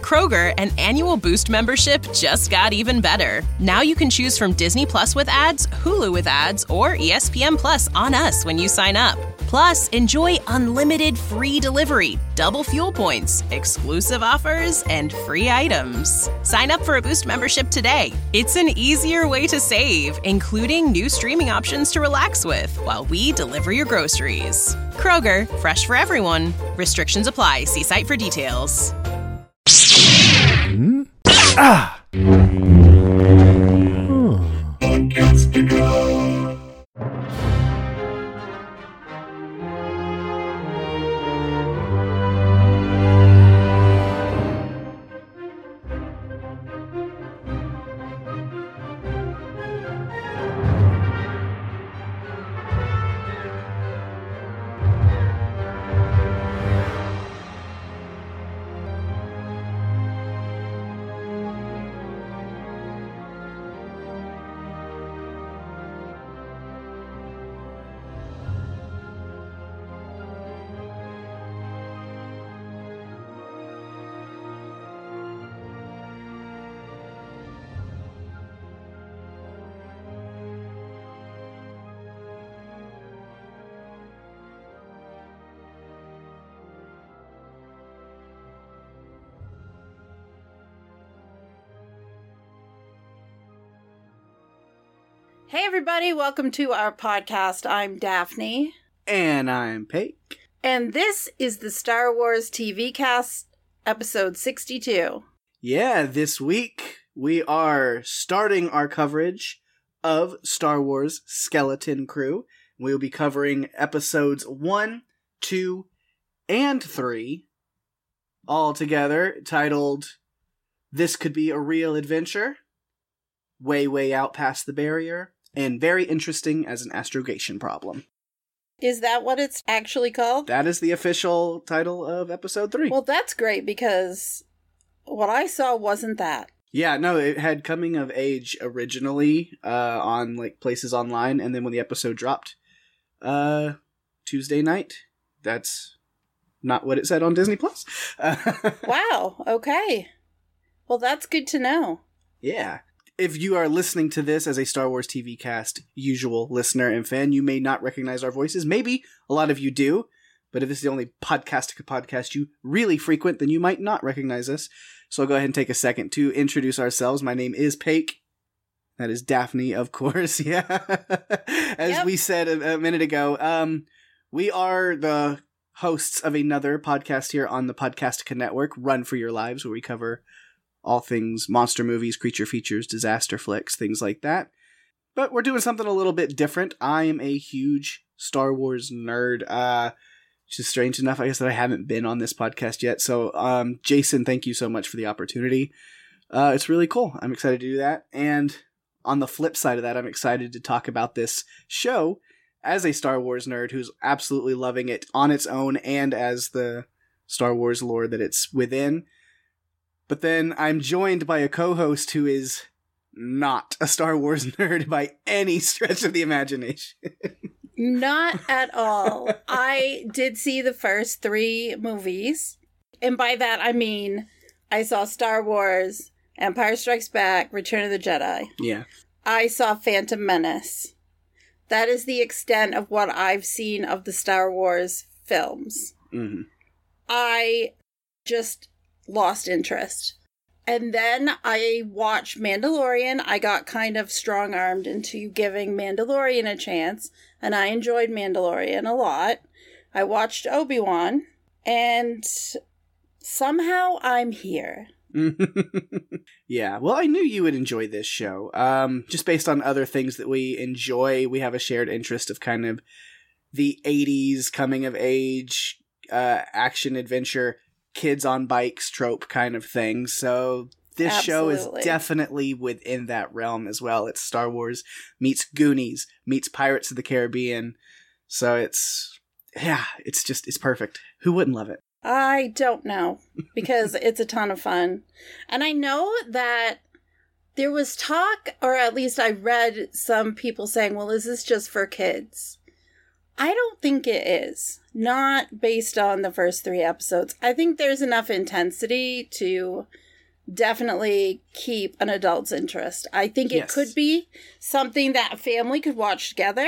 Kroger, an annual Boost membership just got even better. Now you can choose from Disney Plus with ads, Hulu with ads, or ESPN Plus on us when you sign up. Plus, enjoy unlimited free delivery, double fuel points, exclusive offers, and free items. Sign up for a Boost membership today. It's an easier way to save, including new streaming options to relax with while we deliver your groceries. Kroger, fresh for everyone. Restrictions apply. See site for details. Hey everybody, welcome to our podcast. I'm Daphne. And I'm Pake. And this is the Star Wars TV Cast, episode 62. Yeah, this week we are starting our coverage of Star Wars Skeleton Crew. We'll be covering episodes 1, 2, and 3, all together, titled This Could Be a Real Adventure, Way, Way Out Past the Barrier, and Very Interesting as an Astrogation Problem. Is that what it's actually called? That is the official title of episode 3. Well, that's great because what I saw wasn't that. Yeah, no, it had coming of age originally on like places online, and then when the episode dropped Tuesday night, that's not what it said on Disney Plus. Wow, okay. Well, that's good to know. Yeah. If you are listening to this as a Star Wars TV Cast usual listener and fan, you may not recognize our voices. Maybe a lot of you do, but if this is the only podcast you really frequent, then you might not recognize us. So I'll go ahead and take a second to introduce ourselves. My name is Pake. That is Daphne, of course. Yeah. As we said a minute ago, we are the hosts of another podcast here on the Podcastica Network, Run for Your Lives, where we cover all things monster movies, creature features, disaster flicks, things like that. But we're doing something a little bit different. I am a huge Star Wars nerd, which is strange enough, I guess, that I haven't been on this podcast yet. So, Jason, thank you so much for the opportunity. It's really cool. I'm excited to do that. And on the flip side of that, I'm excited to talk about this show as a Star Wars nerd who's absolutely loving it on its own and as the Star Wars lore that it's within. But then I'm joined by a co-host who is not a Star Wars nerd by any stretch of the imagination. Not at all. I did see the first 3 movies. And by that, I mean, I saw Star Wars, Empire Strikes Back, Return of the Jedi. Yeah. I saw Phantom Menace. That is the extent of what I've seen of the Star Wars films. Mm-hmm. I just lost interest. And then I watched Mandalorian. I got kind of strong-armed into giving Mandalorian a chance, and I enjoyed Mandalorian a lot. I watched Obi-Wan, and somehow I'm here. Yeah, well, I knew you would enjoy this show. Just based on other things that we enjoy, we have a shared interest of kind of the 80s coming of age, action adventure, kids on bikes trope kind of thing. So this Absolutely. show is definitely within that realm as well. It's Star Wars meets Goonies meets Pirates of the Caribbean. So it's perfect. Who wouldn't love it? I don't know, because it's a ton of fun. And I know that there was talk, or at least I read some people saying, well, is this just for kids? I don't think it is. Not based on the first 3 episodes. I think there's enough intensity to definitely keep an adult's interest. I think it could be something that a family could watch together.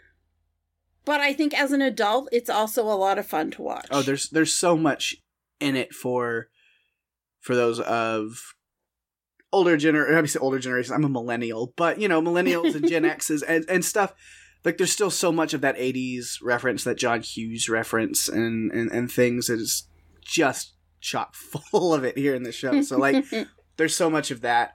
But I think as an adult, it's also a lot of fun to watch. Oh, there's so much in it for those of older generations. I'm a millennial, but millennials and Gen X's and stuff. Like, there's still so much of that 80s reference, that John Hughes reference and things that is just chock full of it here in the show. So, like, there's so much of that.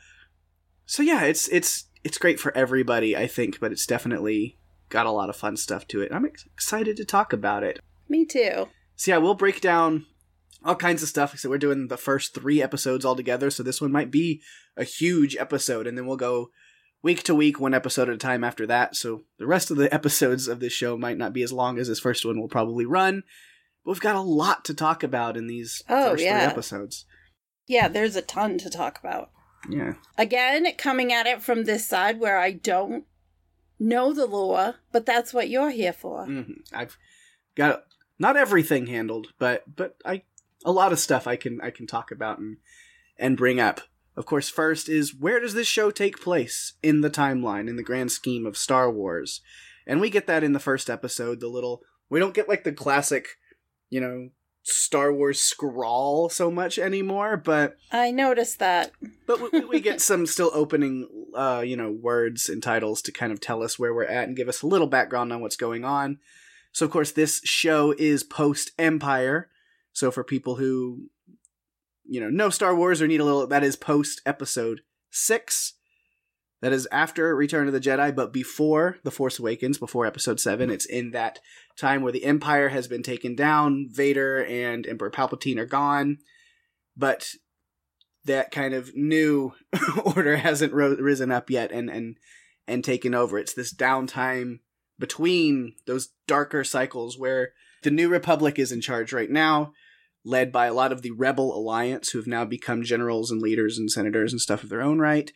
So yeah, it's great for everybody, I think, but it's definitely got a lot of fun stuff to it. I'm excited to talk about it. Me too. So yeah, we'll break down all kinds of stuff. So we're doing the first 3 episodes all together, so this one might be a huge episode, and then we'll go week to week, 1 episode at a time after that. So the rest of the episodes of this show might not be as long as this first one will probably run. But we've got a lot to talk about in these first 3 episodes. Yeah, there's a ton to talk about. Yeah. Again, coming at it from this side where I don't know the lore, but that's what you're here for. Mm-hmm. I've got not everything handled, but a lot of stuff I can talk about and bring up. Of course, first is, where does this show take place in the timeline, in the grand scheme of Star Wars? And we get that in the first episode, we don't get like the classic, Star Wars scrawl so much anymore, but I noticed that. But we get some still opening, words and titles to kind of tell us where we're at and give us a little background on what's going on. So, of course, this show is post-Empire. So for people who, know Star Wars or need a little, that is post-Episode 6. That is after Return of the Jedi, but before The Force Awakens, before Episode 7. It's in that time where the Empire has been taken down, Vader and Emperor Palpatine are gone, but that kind of new order hasn't risen up yet and taken over. It's this downtime between those darker cycles where the New Republic is in charge right now, led by a lot of the Rebel Alliance, who have now become generals and leaders and senators and stuff of their own right.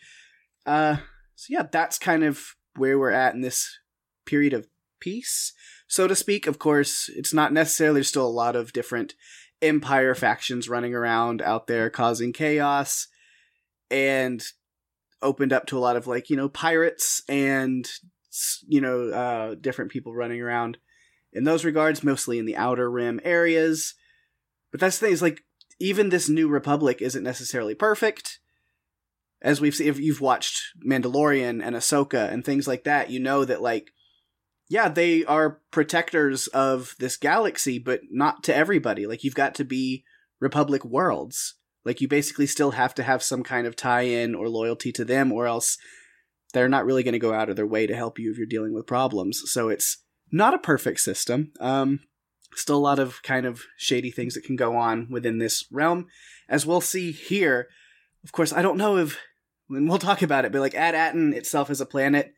So yeah, that's kind of where we're at in this period of peace, so to speak. Of course, it's not necessarily, there's still a lot of different Empire factions running around out there causing chaos, and opened up to a lot of pirates and different people running around in those regards, mostly in the Outer Rim areas. But that's the thing, is even this New Republic isn't necessarily perfect. As we've seen, if you've watched Mandalorian and Ahsoka and things like that, that they are protectors of this galaxy, but not to everybody. You've got to be Republic worlds. You basically still have to have some kind of tie-in or loyalty to them, or else they're not really going to go out of their way to help you if you're dealing with problems. So it's not a perfect system. Still a lot of kind of shady things that can go on within this realm, as we'll see here. Of course, I don't know if, and we'll talk about it, but Ad-Atten itself as a planet,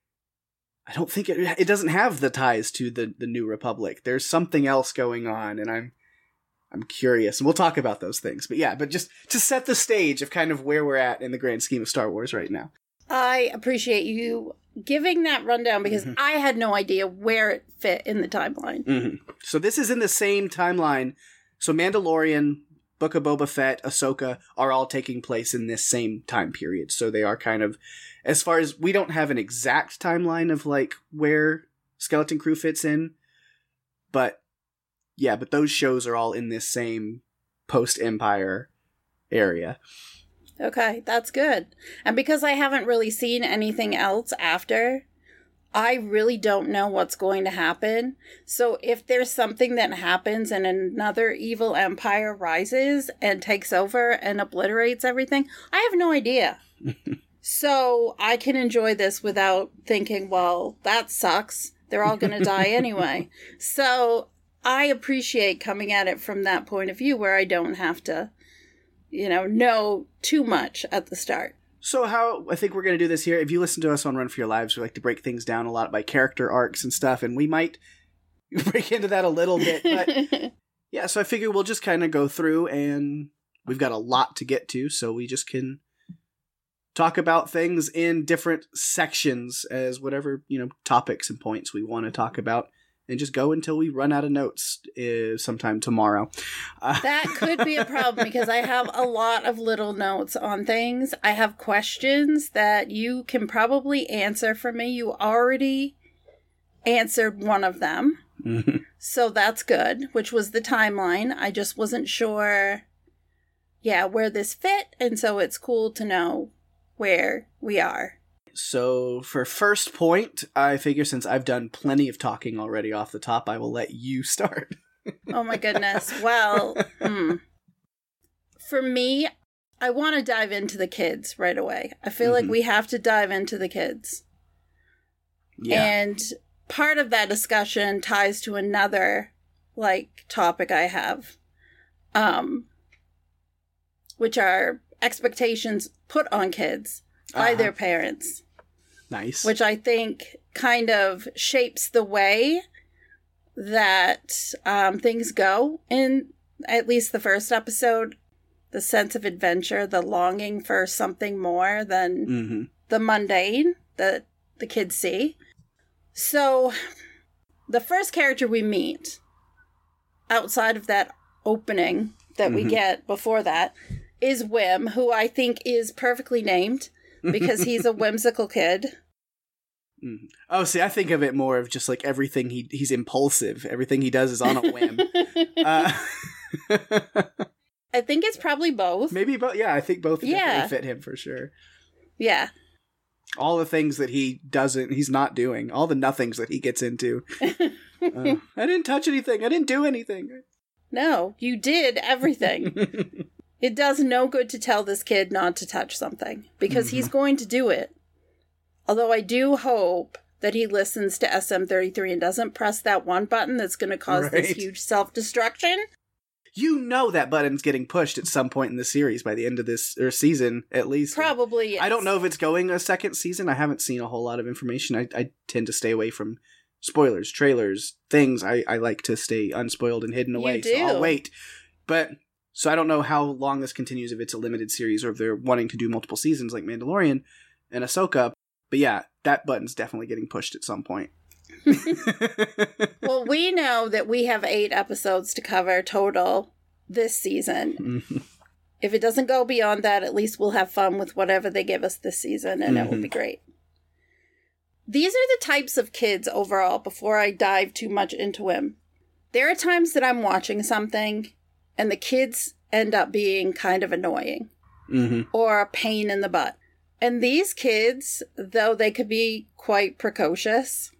I don't think it doesn't have the ties to the New Republic. There's something else going on, and I'm curious, and we'll talk about those things. But yeah, but just to set the stage of kind of where we're at in the grand scheme of Star Wars right now. I appreciate you giving that rundown, because I had no idea where it fit in the timeline. Mm-hmm. So this is in the same timeline. So Mandalorian, Book of Boba Fett, Ahsoka are all taking place in this same time period. So they are kind of, as far as, we don't have an exact timeline of where Skeleton Crew fits in, but yeah, but those shows are all in this same post-Empire area. Okay, that's good. And because I haven't really seen anything else after, I really don't know what's going to happen. So if there's something that happens and another evil empire rises and takes over and obliterates everything, I have no idea. So I can enjoy this without thinking, well, that sucks. They're all going to die anyway. So I appreciate coming at it from that point of view where I don't have to, know too much at the start. So how I think we're going to do this here, if you listen to us on Run for Your Lives, we like to break things down a lot by character arcs and stuff, and we might break into that a little bit. But yeah, so I figure we'll just kind of go through, and we've got a lot to get to, so we just can talk about things in different sections as whatever, topics and points we want to talk about. and just go until we run out of notes sometime tomorrow. That could be a problem because I have a lot of little notes on things. I have questions that you can probably answer for me. You already answered one of them. Mm-hmm. So that's good, which was the timeline. I just wasn't sure, where this fit. And so it's cool to know where we are. So for first point, I figure since I've done plenty of talking already off the top, I will let you start. Oh my goodness. Well, for me, I want to dive into the kids right away. I feel like we have to dive into the kids. Yeah. And part of that discussion ties to another, topic I have, which are expectations put on kids by their parents. Nice. Which I think kind of shapes the way that things go in at least the first episode. The sense of adventure, the longing for something more than the mundane that the kids see. So the first character we meet outside of that opening that we get before that is Wim, who I think is perfectly named because he's a whimsical kid. Oh, see, I think of it more of just like everything he's impulsive. Everything he does is on a whim. I think it's probably both. Maybe both. Yeah, I think both definitely fit him for sure. Yeah. All the things that he's not doing. All the nothings that he gets into. I didn't touch anything. I didn't do anything. No, you did everything. It does no good to tell this kid not to touch something because he's going to do it. Although I do hope that he listens to SM33 and doesn't press that one button that's going to cause this huge self-destruction. You know that button's getting pushed at some point in the series by the end of this season, at least. Probably, yes. I don't know if it's going a second season. I haven't seen a whole lot of information. I tend to stay away from spoilers, trailers, things. I like to stay unspoiled and hidden away, so I'll wait. So I don't know how long this continues, if it's a limited series or if they're wanting to do multiple seasons like Mandalorian and Ahsoka. But yeah, that button's definitely getting pushed at some point. Well, we know that we have 8 episodes to cover total this season. If it doesn't go beyond that, at least we'll have fun with whatever they give us this season, and it will be great. These are the types of kids overall, before I dive too much into him. There are times that I'm watching something, and the kids end up being kind of annoying. Or a pain in the butt. And these kids, though they could be quite precocious,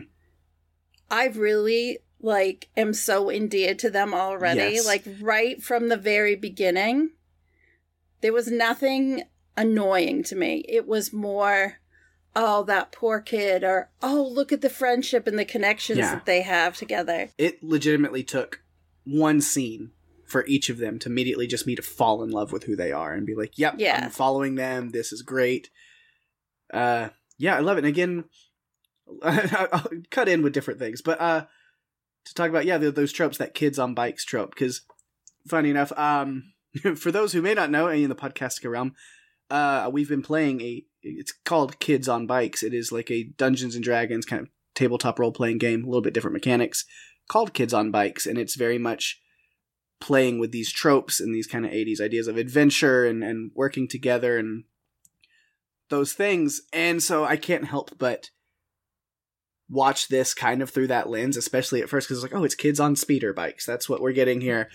I really, am so endeared to them already. Yes. Right from the very beginning, there was nothing annoying to me. It was more, oh, that poor kid, or, oh, look at the friendship and the connections that they have together. It legitimately took one scene for each of them to immediately just me to fall in love with who they are and be like, yep, I'm following them. This is great. I love it. And again, I'll cut in with different things, but to talk about, those tropes, that kids on bikes trope, because funny enough, for those who may not know, in the podcasting realm, we've been playing it's called Kids on Bikes. It is like a Dungeons and Dragons kind of tabletop role-playing game, a little bit different mechanics, called Kids on Bikes, and it's very much playing with these tropes and these kind of 80s ideas of adventure and working together and those things. And so I can't help but watch this kind of through that lens, especially at first, because it's like, oh, it's kids on speeder bikes. That's what we're getting here.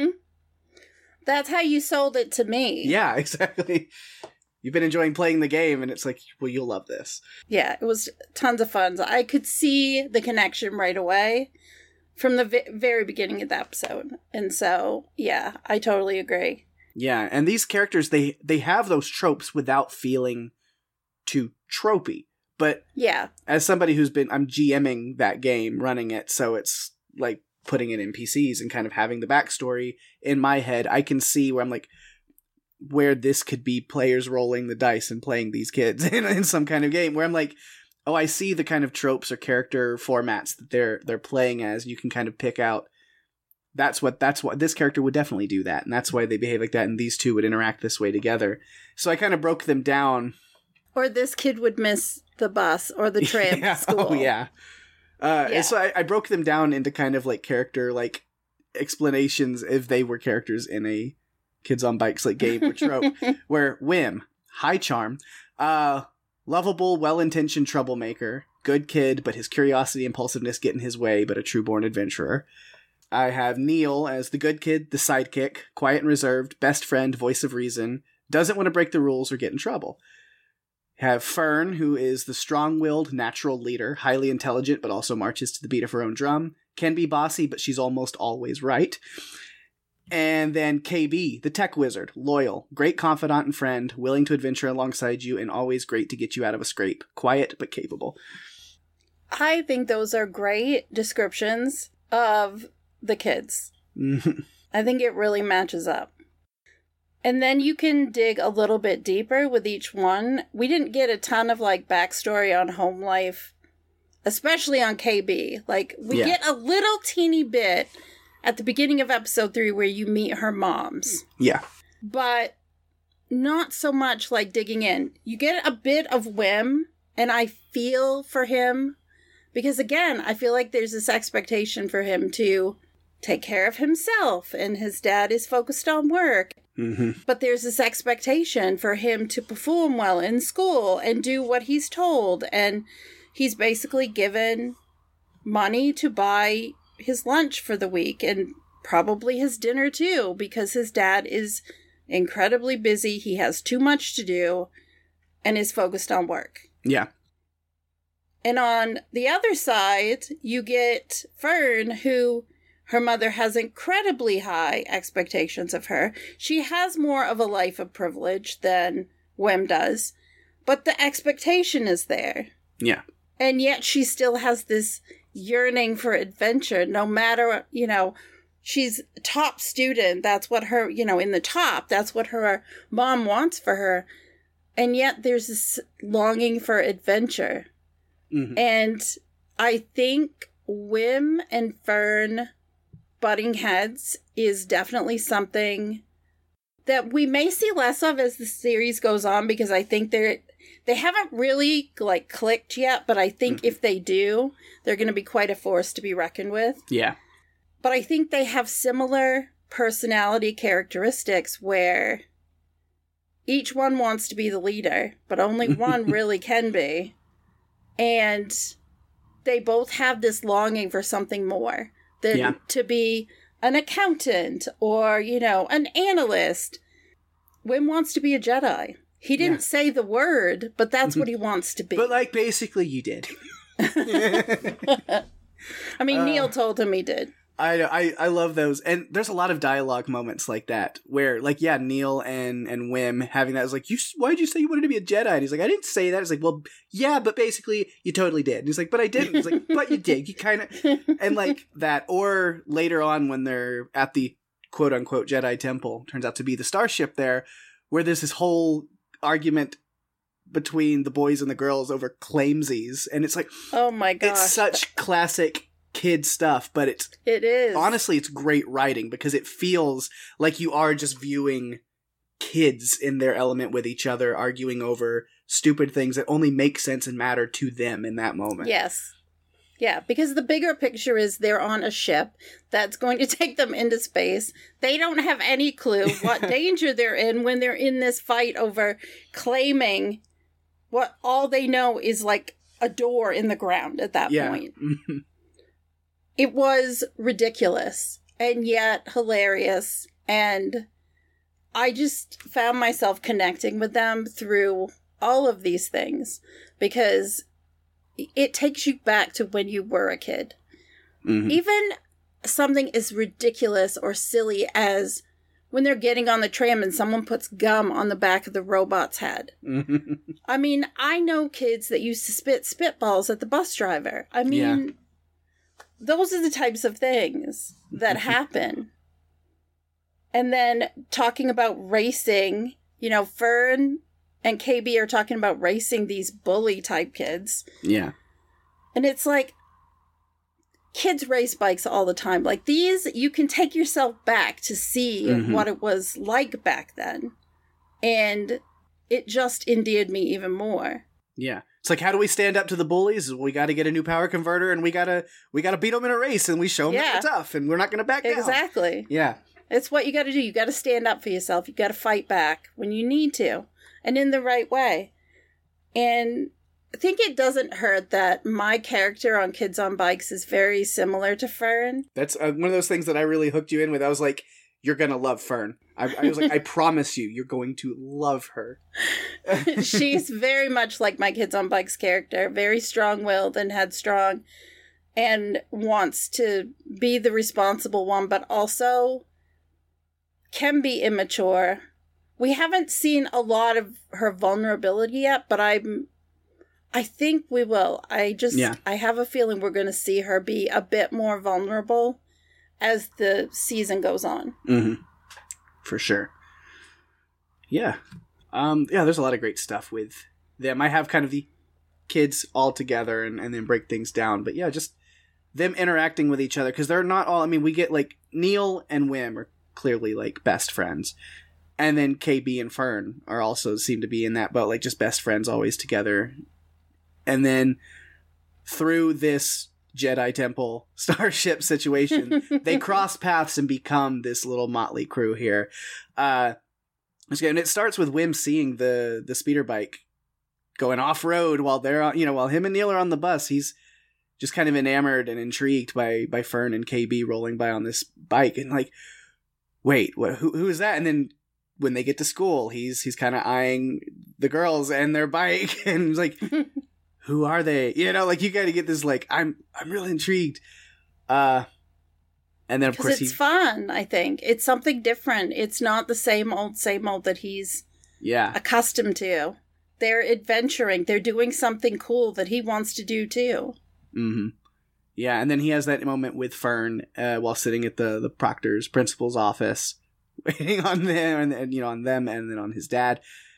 That's how you sold it to me. Yeah, exactly. You've been enjoying playing the game, and it's like, well, you'll love this. Yeah, it was tons of fun. I could see the connection right away from the very beginning of the episode. And so, yeah, I totally agree. Yeah, and these characters, they have those tropes without feeling too tropey. But as somebody I'm GMing that game, running it, so it's like putting in NPCs and kind of having the backstory in my head, I can see where I'm like, where this could be players rolling the dice and playing these kids in some kind of game, where I'm like, oh, I see the kind of tropes or character formats that they're playing as. You can kind of pick out that's what this character would definitely do that, and that's why they behave like that, and these two would interact this way together. So I kind of broke them down. Or this kid would miss the bus or the tram to school. Oh, yeah. And so I broke them down into kind of like character like explanations if they were characters in a Kids on Bikes like game or trope. Where Whim, high charm, lovable, well-intentioned troublemaker, good kid, but his curiosity and impulsiveness get in his way, but a true-born adventurer. I have Neil as the good kid, the sidekick, quiet and reserved, best friend, voice of reason, doesn't want to break the rules or get in trouble. Have Fern, who is the strong-willed, natural leader, highly intelligent, but also marches to the beat of her own drum, can be bossy, but she's almost always right. And then KB, the tech wizard, loyal, great confidant and friend, willing to adventure alongside you, and always great to get you out of a scrape. Quiet, but capable. I think those are great descriptions of the kids. I think it really matches up. And then you can dig a little bit deeper with each one. We didn't get a ton of like backstory on home life, especially on KB. Like we get a little teeny bit at the beginning of episode 3 where you meet her moms. Yeah. But not so much like digging in. You get a bit of Whim, and I feel for him. Because again, I feel like there's this expectation for him to take care of himself, and his dad is focused on work. Mm-hmm. But there's this expectation for him to perform well in school and do what he's told. And he's basically given money to buy his lunch for the week and probably his dinner too, because his dad is incredibly busy. He has too much to do and is focused on work. Yeah. And on the other side, you get Fern, who her mother has incredibly high expectations of her. She has more of a life of privilege than Whim does, but the expectation is there. Yeah. And yet she still has this yearning for adventure, no matter, she's a top student. That's what her, in the top, that's what her mom wants for her. And yet there's this longing for adventure. Mm-hmm. And I think Whim and Fern butting heads is definitely something that we may see less of as the series goes on, because I think they haven't really like clicked yet, but I think if they do, they're going to be quite a force to be reckoned with. Yeah. But I think they have similar personality characteristics where each one wants to be the leader, but only one really can be. And they both have this longing for something more than to be an accountant or, an analyst. Whim wants to be a Jedi. He didn't say the word, but that's what he wants to be. But, basically you did. I mean, Neil told him he did. I love those. And there's a lot of dialogue moments like that where, Neil and Whim having that is like, why'd you say you wanted to be a Jedi? And he's like, I didn't say that. It's like, well, yeah, but basically you totally did. And he's like, but I didn't. He's like, but you did. You kind of, and that. Or later on when they're at the quote unquote Jedi temple, turns out to be the starship there, where there's this whole argument between the boys and the girls over claimsies. And it's like, oh my gosh. It's such classic kid stuff, but it is honestly, it's great writing because it feels like you are just viewing kids in their element with each other, arguing over stupid things that only make sense and matter to them in that moment. Yes. Yeah, because the bigger picture is they're on a ship that's going to take them into space. They don't have any clue what danger they're in when they're in this fight over claiming what all they know is like a door in the ground at that point. It was ridiculous and yet hilarious, and I just found myself connecting with them through all of these things because it takes you back to when you were a kid. Mm-hmm. Even something as ridiculous or silly as when they're getting on the tram and someone puts gum on the back of the robot's head. Mm-hmm. I mean, I know kids that used to spit spitballs at the bus driver. I mean... Those are the types of things that happen. And then talking about racing, Fern and KB are talking about racing these bully type kids. Yeah. And it's like, kids race bikes all the time. Like these, you can take yourself back to see what it was like back then. And it just endeared me even more. Yeah. It's like, how do we stand up to the bullies? We got to get a new power converter, and we gotta beat them in a race, and we show them that we're tough, and we're not going to back down. Exactly. Yeah. It's what you got to do. You got to stand up for yourself. You got to fight back when you need to, and in the right way. And I think it doesn't hurt that my character on Kids on Bikes is very similar to Fern. That's one of those things that I really hooked you in with. I was like, you're going to love Fern. I was like, I promise you, you're going to love her. She's very much like my Kids on Bikes character, very strong-willed and headstrong, and wants to be the responsible one, but also can be immature. We haven't seen a lot of her vulnerability yet, but I think we will. I have a feeling we're going to see her be a bit more vulnerable as the season goes on. Mm-hmm. For sure. Yeah. There's a lot of great stuff with them. I have kind of the kids all together and then break things down. But yeah, just them interacting with each other, because they're not all, I mean, we get like Neil and Wim are clearly like best friends. And then KB and Fern are also seem to be in that boat, like just best friends always together. And then through this Jedi Temple starship situation, they cross paths and become this little motley crew here. And it starts with Wim seeing the speeder bike going off road while they're on, while him and Neil are on the bus. He's just kind of enamored and intrigued by Fern and KB rolling by on this bike, and like, wait, who is that? And then when they get to school, he's kind of eyeing the girls and their bike, and he's like, who are they? Like, you got to get this, like, I'm really intrigued. And then, of course, it's fun, I think. It's something different. It's not the same old that he's accustomed to. They're adventuring. They're doing something cool that he wants to do, too. Mm-hmm. Yeah, and then he has that moment with Fern while sitting at the proctor's principal's office, waiting on them, and on them, and then on his dad,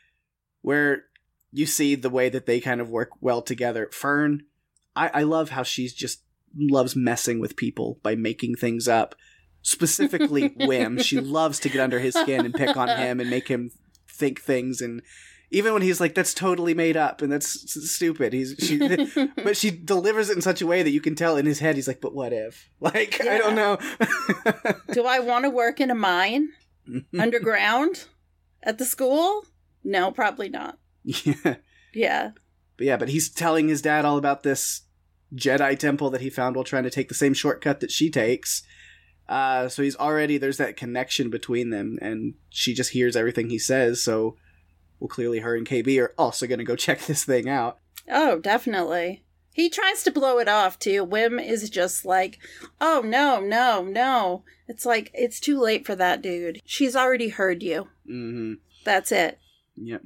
where you see the way that they kind of work well together. Fern, I love how she's just loves messing with people by making things up. Specifically Wim. She loves to get under his skin and pick on him and make him think things, and even when he's like, that's totally made up and that's stupid, but she delivers it in such a way that you can tell in his head he's like, but what if? Like, I don't know. Do I want to work in a mine? Underground? At the school? No, probably not. Yeah. Yeah. But he's telling his dad all about this Jedi temple that he found while trying to take the same shortcut that she takes. So he's already, there's that connection between them, and she just hears everything he says, so well, clearly her and KB are also going to go check this thing out. Oh, definitely. He tries to blow it off, too. Wim is just like, oh, no. It's like, it's too late for that, dude. She's already heard you. Mm-hmm. That's it. Yep.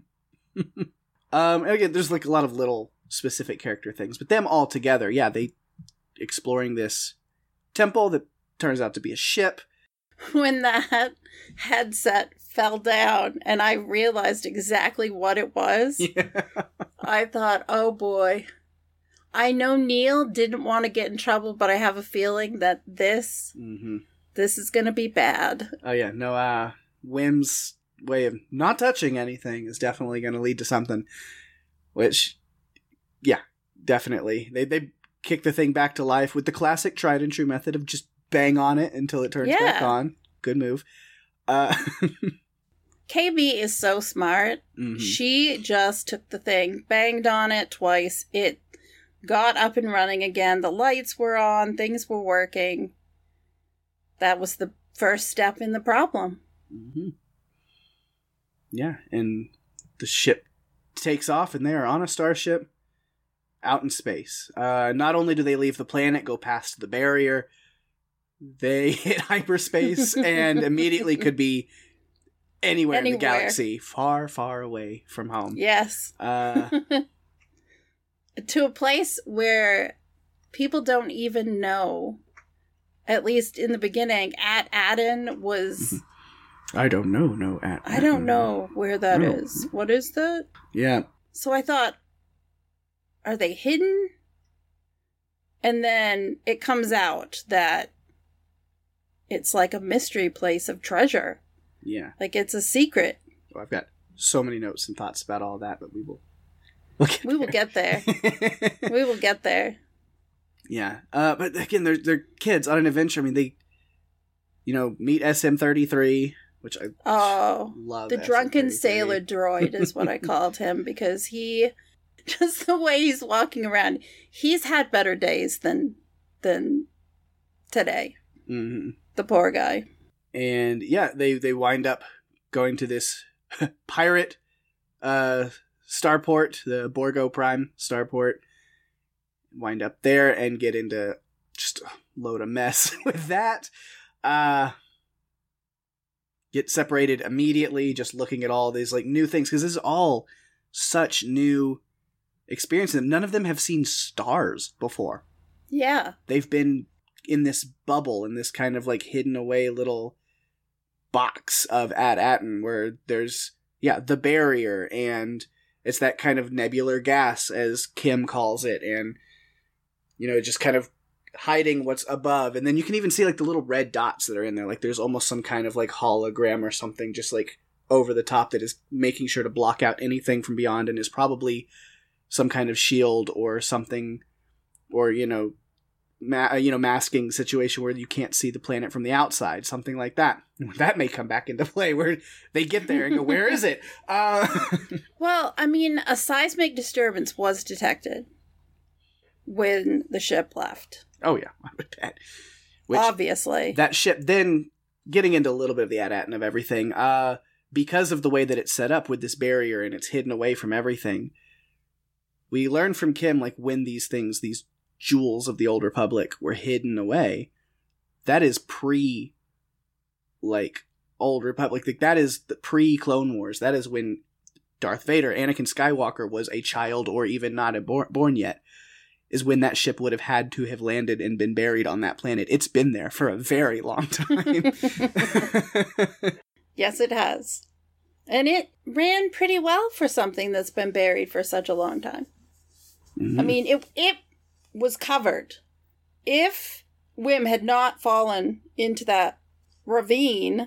And again, there's like a lot of little specific character things, but them all together, they exploring this temple that turns out to be a ship. When that headset fell down and I realized exactly what it was, I thought, oh boy. I know Neil didn't want to get in trouble, but I have a feeling that this is going to be bad. Oh yeah, no, Wim's way of not touching anything is definitely going to lead to something, which, definitely. They kick the thing back to life with the classic tried and true method of just bang on it until it turns back on. Good move. KB is so smart. Mm-hmm. She just took the thing, banged on it twice. It got up and running again. The lights were on. Things were working. That was the first step in the problem. Mm-hmm. Yeah, and the ship takes off, and they are on a starship out in space. Not only do they leave the planet, go past the barrier, they hit hyperspace and immediately could be anywhere in the galaxy, far, far away from home. Yes. To a place where people don't even know, at least in the beginning, Aden was... I don't know, I don't know where that is. What is that? Yeah. So I thought, are they hidden? And then it comes out that it's like a mystery place of treasure. Yeah. Like it's a secret. Well, I've got so many notes and thoughts about all that, but we will We will get there. We will get there. Yeah. But again, they're kids on an adventure. I mean, they, meet SM-33, which I love. The drunken sailor droid is what I called him, because he, just the way he's walking around, he's had better days than today. Mm-hmm. The poor guy. And yeah, they wind up going to this pirate starport, the Borgo Prime starport. Wind up there and get into just a load of mess with that. Get separated immediately, just looking at all these like new things, because this is all such new experiences. None of them have seen stars before. Yeah. They've been in this bubble, in this kind of like hidden away little box of At-Aten, where there's the barrier, and it's that kind of nebular gas, as Kim calls it, and just kind of hiding what's above. And then you can even see like the little red dots that are in there, like there's almost some kind of like hologram or something just like over the top that is making sure to block out anything from beyond, and is probably some kind of shield or something, or masking situation where you can't see the planet from the outside, something like that. That may come back into play where they get there and go, where is it? Well, I mean, a seismic disturbance was detected when the ship left. Oh yeah, I would bet. Obviously. That ship, then getting into a little bit of the At-Aten of everything, because of the way that it's set up with this barrier and it's hidden away from everything, we learn from Kim like when these things, these jewels of the Old Republic, were hidden away. That is pre Old Republic. Like, that is the pre-Clone Wars. That is when Darth Vader, Anakin Skywalker, was a child or even not born yet, is when that ship would have had to have landed and been buried on that planet. It's been there for a very long time. Yes, it has. And it ran pretty well for something that's been buried for such a long time. Mm-hmm. I mean, it was covered. If Wim had not fallen into that ravine,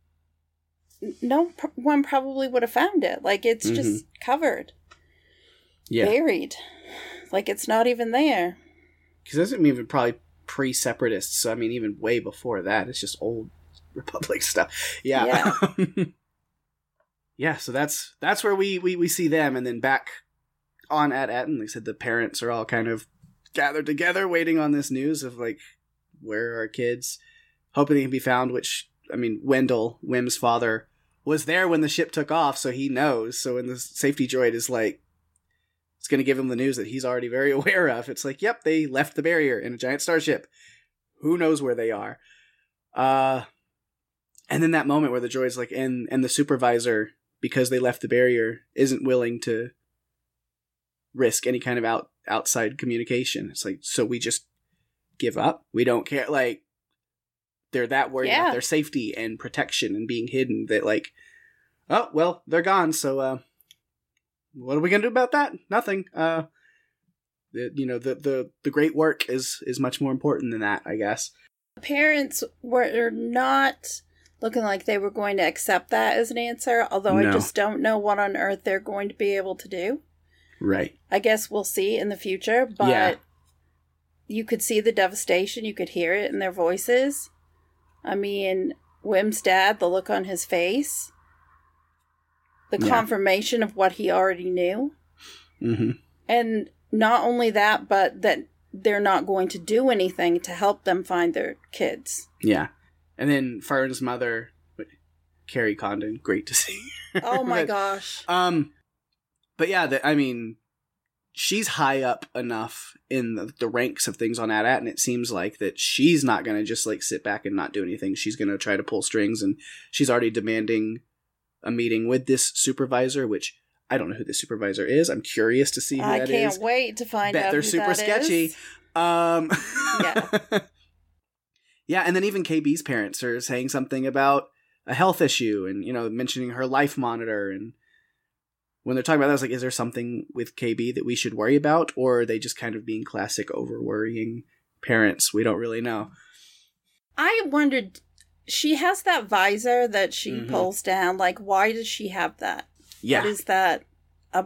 no one probably would have found it. Like, it's just covered. Yeah. Buried. Like, it's not even there. Because that's even probably pre-separatists. So, I mean, even way before that. It's just Old Republic stuff. Yeah. Yeah, so that's where we see them. And then back on At-Aten, they said the parents are all kind of gathered together waiting on this news of, like, where are our kids? Hoping they can be found, which, I mean, Wendell, Wim's father, was there when the ship took off, so he knows. So when the safety droid is like, it's going to give him the news that he's already very aware of. It's like, yep, they left the barrier in a giant starship. Who knows where they are? And then that moment where the droid's like, and the supervisor, because they left the barrier, isn't willing to risk any kind of outside communication. It's like, so we just give up? We don't care? Like, they're that worried about their safety and protection and being hidden that, like, oh, well, they're gone, so, what are we gonna do about that? Nothing. The great work is much more important than that, I guess. Parents were not looking like they were going to accept that as an answer, although I just don't know what on earth they're going to be able to do. Right. I guess we'll see in the future, but you could see the devastation, you could hear it in their voices. I mean, Wim's dad, the look on his face, the confirmation of what he already knew. Mm-hmm. And not only that, but that they're not going to do anything to help them find their kids. Yeah. And then Fern's mother, Carrie Condon, great to see. Oh my gosh. But yeah, I mean, she's high up enough in the ranks of things on At-Aten, and it seems like that she's not going to just like sit back and not do anything. She's going to try to pull strings, and she's already demanding a meeting with this supervisor, which I don't know who this supervisor is. I'm curious to see who that is. I can't wait to find out they're who super that sketchy. Is. Yeah. Yeah, and then even KB's parents are saying something about a health issue and, mentioning her life monitor. And when they're talking about that, I was like, is there something with KB that we should worry about? Or are they just kind of being classic over-worrying parents? We don't really know. I wondered, she has that visor that she pulls down. Like, why does she have that? Yeah. What is that about?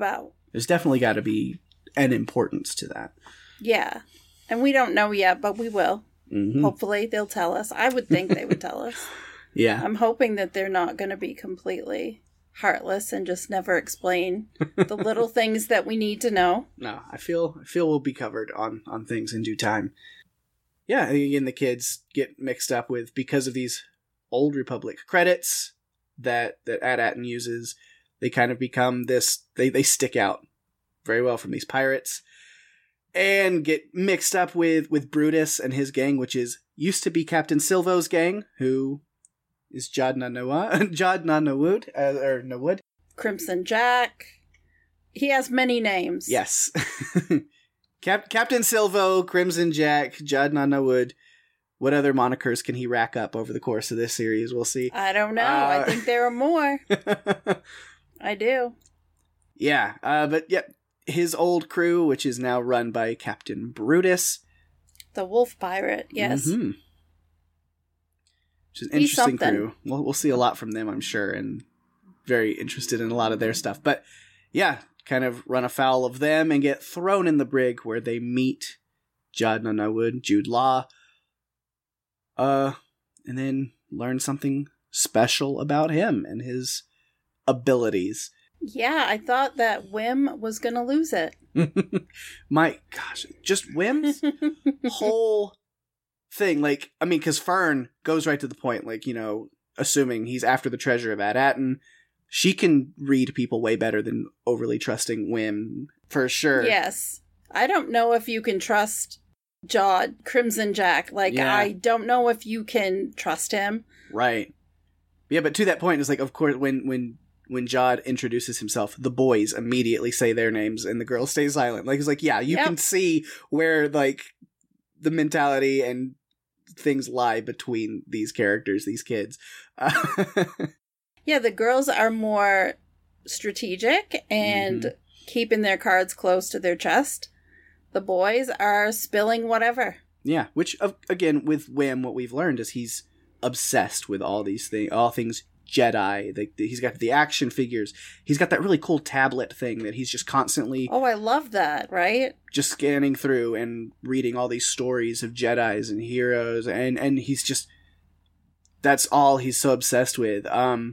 There's definitely got to be an importance to that. Yeah. And we don't know yet, but we will. Mm-hmm. Hopefully they'll tell us. I would think they would tell us. Yeah. I'm hoping that they're not going to be completely heartless and just never explain the little things that we need to know. No, I feel we'll be covered on things in due time. Yeah, and again, the kids get mixed up with, because of these Old Republic credits that AT-AT uses, they kind of become this, they stick out very well from these pirates, and get mixed up with Brutus and his gang, which used to be Captain Silvo's gang, who is Jad na Nawud, or Nawud. Crimson Jack. He has many names. Yes. Captain Silvo, Crimson Jack, Jad na Nawud. What other monikers can he rack up over the course of this series? We'll see. I don't know. I think there are more. I do. Yeah, but yeah, his old crew, which is now run by Captain Brutus. The Wolf Pirate, yes. Mm-hmm. Which is an interesting crew. We'll see a lot from them, I'm sure, and very interested in a lot of their stuff. But yeah, kind of run afoul of them and get thrown in the brig where they meet Jad na Nawud, Jude Law, and then learn something special about him and his abilities. Yeah, I thought that Wim was going to lose it. My gosh, just Wim's whole thing, like, I mean, because Fern goes right to the point, like, you know, assuming he's after the treasure of AT-AT, she can read people way better than overly trusting Wim, for sure. Yes. I don't know if you can trust Crimson Jack. Like, yeah. I don't know if you can trust him. Right. Yeah, but to that point, it's like, of course, when Jod introduces himself, the boys immediately say their names and the girl stays silent. Like, it's like, yeah, you can see where, like, the mentality and things lie between these characters, these kids. Yeah, the girls are more strategic and keeping their cards close to their chest. The boys are spilling whatever. Yeah, which, again, with Wim, what we've learned is he's obsessed with all these things, all things Jedi. He's got the action figures. He's got that really cool tablet thing that he's just constantly... Oh, I love that, right? Just scanning through and reading all these stories of Jedis and heroes, and he's just... That's all he's so obsessed with.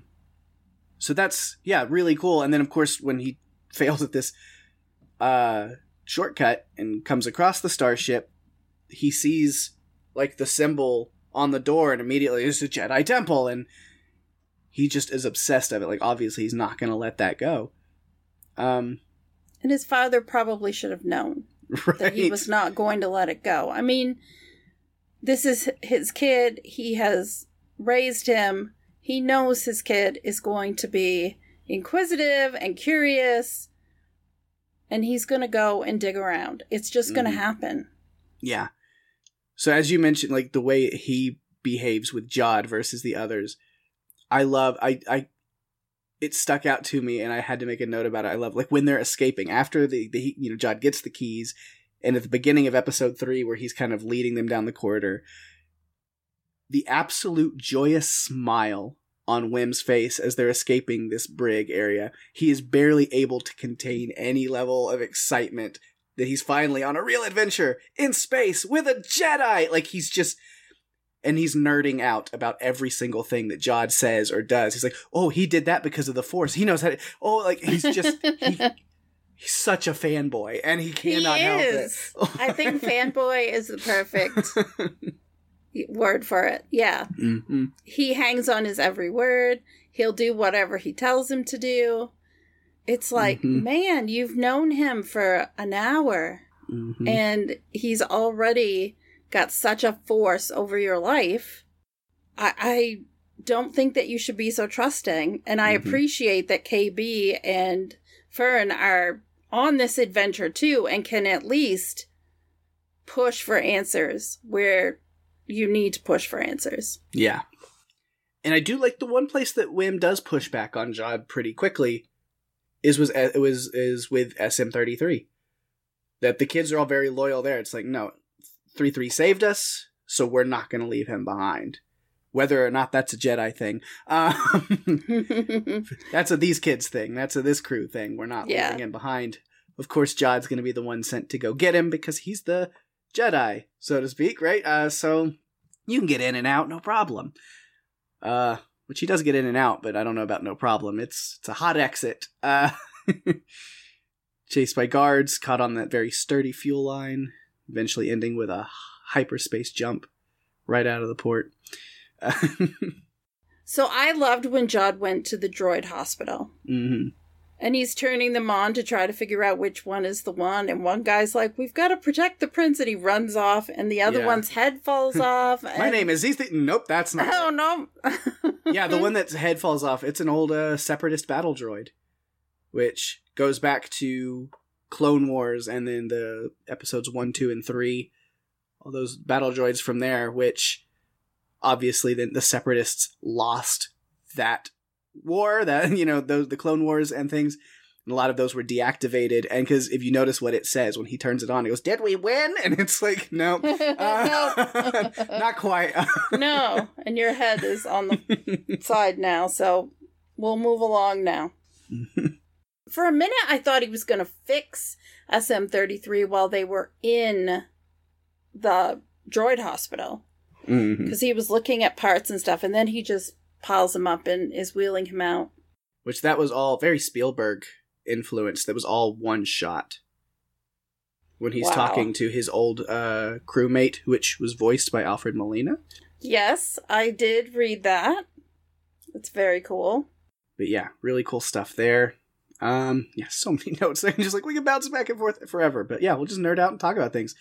So that's, yeah, really cool. And then, of course, when he fails at this shortcut and comes across the starship, he sees, like, the symbol on the door, and immediately it's a Jedi temple, and he just is obsessed of it. Like, obviously he's not going to let that go. And his father probably should have known that he was not going to let it go. I mean, this is his kid. He has raised him. He knows his kid is going to be inquisitive and curious, and he's going to go and dig around. It's just going to happen. Yeah. So as you mentioned, like, the way he behaves with Jod versus the others, I love, it stuck out to me, and I had to make a note about it. I love, like, when they're escaping, after Jod gets the keys, and at the beginning of episode 3, where he's kind of leading them down the corridor, the absolute joyous smile on Wim's face as they're escaping this brig area. He is barely able to contain any level of excitement that he's finally on a real adventure in space with a Jedi! Like, he's just... And he's nerding out about every single thing that Jod says or does. He's like, oh, he did that because of the Force. He knows how to... Oh, like, he's just... He's such a fanboy, and he cannot help it. I think fanboy is the perfect word for it. Yeah. Mm-hmm. He hangs on his every word. He'll do whatever he tells him to do. It's like, man, you've known him for an hour, and he's already... got such a force over your life. I don't think that you should be so trusting. And I appreciate that KB and Fern are on this adventure too, and can at least push for answers where you need to push for answers. Yeah. And I do like the one place that Wim does push back on Jod pretty quickly is with SM33. That the kids are all very loyal there. It's like, no, 3-3 saved us, so we're not going to leave him behind. Whether or not that's a Jedi thing. That's a these kids thing. That's a this crew thing. We're not leaving him behind. of course, Jod's going to be the one sent to go get him because he's the Jedi, so to speak, right? So you can get in and out, no problem. Which he does get in and out, but I don't know about no problem. It's a hot exit. Chased by guards, caught on that very sturdy fuel line, eventually ending with a hyperspace jump right out of the port. So I loved when Jod went to the droid hospital. Mm-hmm. And he's turning them on to try to figure out which one is the one. And one guy's like, we've got to protect the prince. And he runs off. And the other one's head falls off. And... My name is Ethan. Nope, that's not. Oh, no. Yeah, the one that's head falls off. It's an old Separatist battle droid. Which goes back to Clone Wars and then the episodes 1, 2, and 3. All those battle droids from there, which obviously the Separatists lost that war, that, you know, the Clone Wars and things, and a lot of those were deactivated. And because if you notice what it says when he turns it on, it goes, "Did we win?" And it's like, no, not quite. No, and your head is on the side now, so we'll move along now. For a minute, I thought he was going to fix SM-33 while they were in the droid hospital, because he was looking at parts and stuff, and then he just piles him up and is wheeling him out. Which that was all very Spielberg influenced. That was all one shot. When he's talking to his old crewmate, which was voiced by Alfred Molina. Yes, I did read that. It's very cool. But yeah, really cool stuff there. Yeah, so many notes. I'm just like, we can bounce back and forth forever. But yeah, we'll just nerd out and talk about things.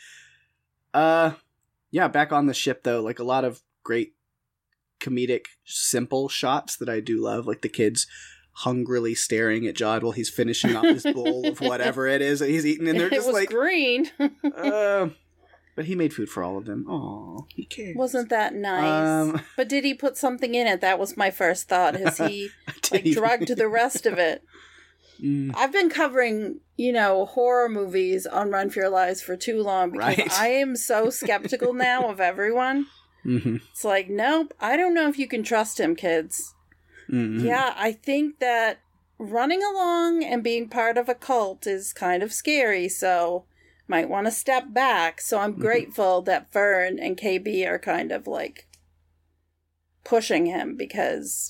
Yeah, back on the ship though, like a lot of great comedic, simple shots that I do love, like the kids hungrily staring at Jod while he's finishing off his bowl of whatever it is that he's eating, and they're just like green. But he made food for all of them. Aw, he cares. Wasn't that nice? But did he put something in it? That was my first thought. Has he drugged the rest of it? I've been covering, horror movies on Run For Your Lives for too long because I am so skeptical now of everyone. Mm-hmm. It's like, nope, I don't know if you can trust him, kids. Mm-hmm. Yeah, I think that running along and being part of a cult is kind of scary, so might want to step back. So I'm grateful that Fern and KB are kind of like pushing him because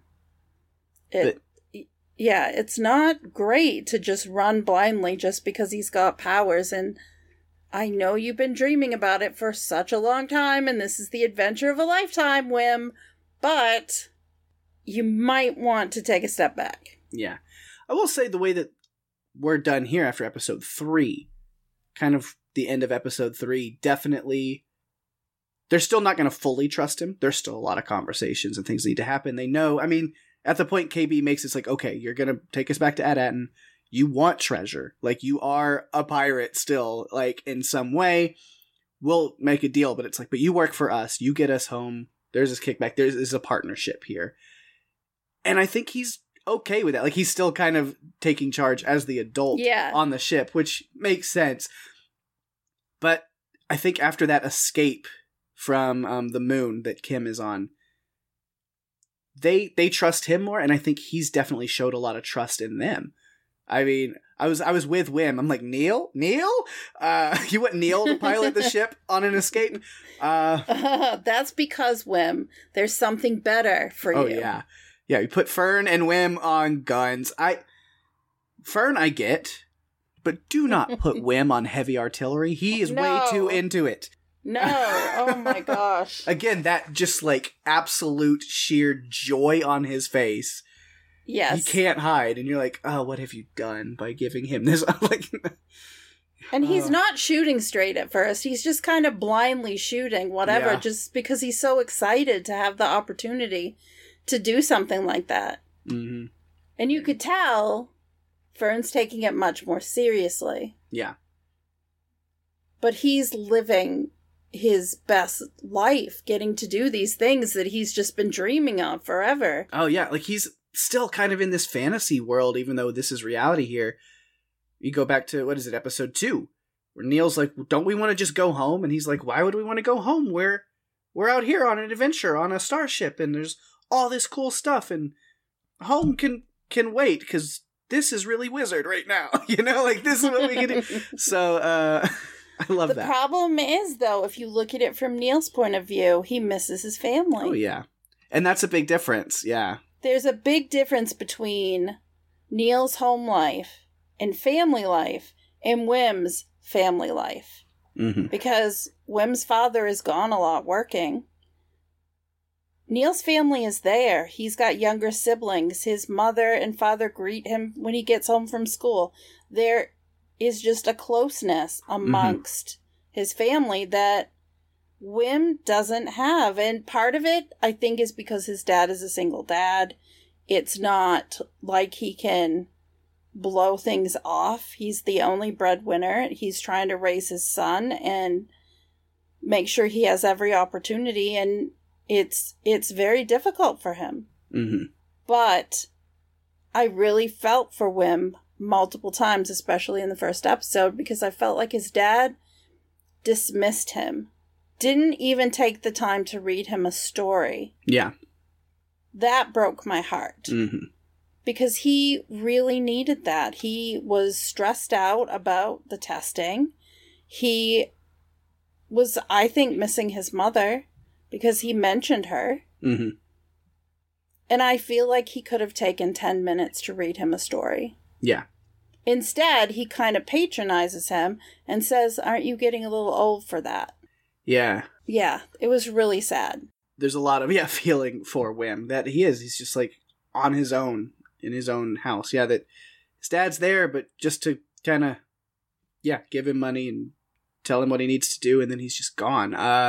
it's not great to just run blindly just because he's got powers. And I know you've been dreaming about it for such a long time, and this is the adventure of a lifetime, Wim, but you might want to take a step back. Yeah. I will say the way that we're done here after episode 3, kind of the end of episode 3, definitely, they're still not going to fully trust him. There's still a lot of conversations and things need to happen. They know, at the point KB makes it's like, okay, you're going to take us back to Adaton. You want treasure. Like, you are a pirate still, like, in some way. We'll make a deal, but it's like, but you work for us. You get us home. There's this kickback. There's a partnership here. And I think he's okay with that. Like, he's still kind of taking charge as the adult on the ship, which makes sense. But I think after that escape from the moon that Kim is on, they trust him more, and I think he's definitely showed a lot of trust in them. I was with Wim. I'm like, Neil? You want Neil to pilot the ship on an escape? That's because, Wim, there's something better for you. Oh, yeah. Yeah, you put Fern and Wim on guns. Fern I get, but do not put Wim on heavy artillery. He is way too into it. No. Oh, my gosh. Again, that just, like, absolute sheer joy on his face. Yes. He can't hide, and you're like, oh, what have you done by giving him this? And he's not shooting straight at first. He's just kind of blindly shooting whatever, just because he's so excited to have the opportunity to do something like that. Mm-hmm. And you could tell Fern's taking it much more seriously. Yeah. But he's living his best life, getting to do these things that he's just been dreaming of forever. Oh, yeah. Like, he's still kind of in this fantasy world, even though this is reality here. You go back to, episode 2, where Neil's like, don't we want to just go home? And he's like, why would we want to go home? We're out here on an adventure on a starship, and there's all this cool stuff, and home can wait, because this is really wizard right now. Like, this is what we can do. So, I love that. The problem is, though, if you look at it from Neil's point of view, he misses his family. Oh, yeah. And that's a big difference, yeah. There's a big difference between Neil's home life and family life and Wim's family life. Mm-hmm. Because Wim's father is gone a lot working. Neil's family is there. He's got younger siblings. His mother and father greet him when he gets home from school. There is just a closeness amongst his family that Wim doesn't have. And part of it, I think, is because his dad is a single dad. It's not like he can blow things off. He's the only breadwinner. He's trying to raise his son and make sure he has every opportunity, and it's very difficult for him. Mm-hmm. But I really felt for Wim multiple times, especially in the first episode, because I felt like his dad dismissed him. Didn't even take the time to read him a story. Yeah. That broke my heart. Mm-hmm. Because he really needed that. He was stressed out about the testing. He was, I think, missing his mother because he mentioned her. Mm-hmm. And I feel like he could have taken 10 minutes to read him a story. Yeah. Instead, he kind of patronizes him and says, "Aren't you getting a little old for that?" Yeah. Yeah, it was really sad. There's a lot of, feeling for Wim that he's just like on his own in his own house. Yeah, that his dad's there, but just to kind of, give him money and tell him what he needs to do, and then he's just gone.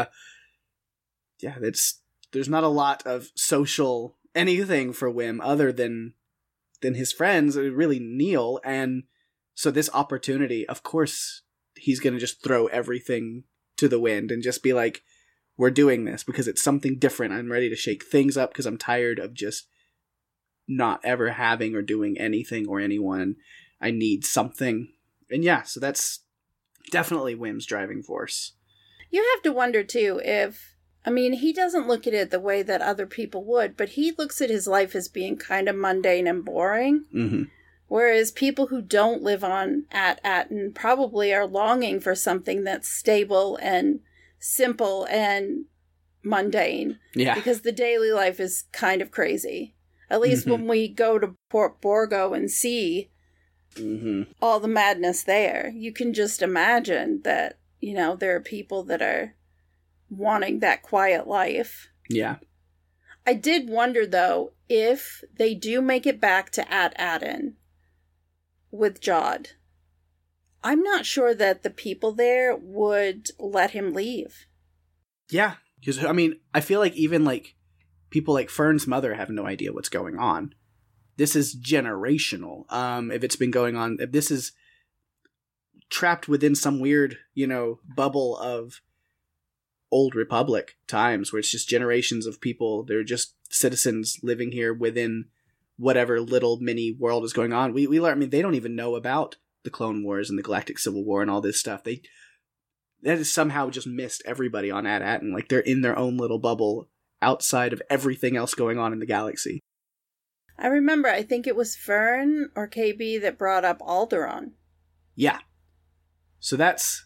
There's not a lot of social anything for Wim other than his friends, really Neil, and so this opportunity, of course, he's going to just throw everything to the wind and just be like, we're doing this because it's something different. I'm ready to shake things up because I'm tired of just not ever having or doing anything or anyone. I need something. And so that's definitely Wim's driving force. You have to wonder, too, he doesn't look at it the way that other people would, but he looks at his life as being kind of mundane and boring. Mm-hmm. Whereas people who don't live on At-Atten probably are longing for something that's stable and simple and mundane. Yeah. Because the daily life is kind of crazy. At least when we go to Port Borgo and see all the madness there, you can just imagine that, there are people that are wanting that quiet life. Yeah. I did wonder, though, if they do make it back to At-Atten with Jod, I'm not sure that the people there would let him leave. Yeah. Because, I feel like even, people like Fern's mother have no idea what's going on. This is generational. If it's been going on, if this is trapped within some weird, bubble of old Republic times where it's just generations of people, they're just citizens living here within whatever little mini world is going on. We learn, they don't even know about the Clone Wars and the Galactic Civil War and all this stuff. That has somehow just missed everybody on At-Atten. They're in their own little bubble outside of everything else going on in the galaxy. I remember, I think it was Fern or KB that brought up Alderaan. Yeah. So that's...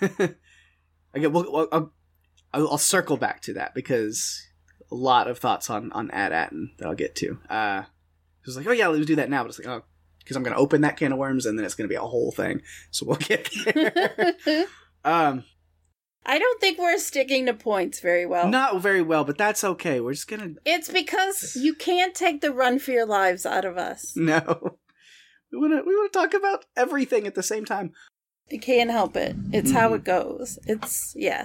I'll circle back to that because a lot of thoughts on At-Atten that I'll get to. It was like, oh yeah, let's do that now. But it's like, oh, because I'm going to open that can of worms and then it's going to be a whole thing. So we'll get there. I don't think we're sticking to points very well. Not very well, but that's okay. We're just going to... It's because you can't take the run for your lives out of us. No. We want to talk about everything at the same time. You can't help it. It's how it goes. It's, yeah.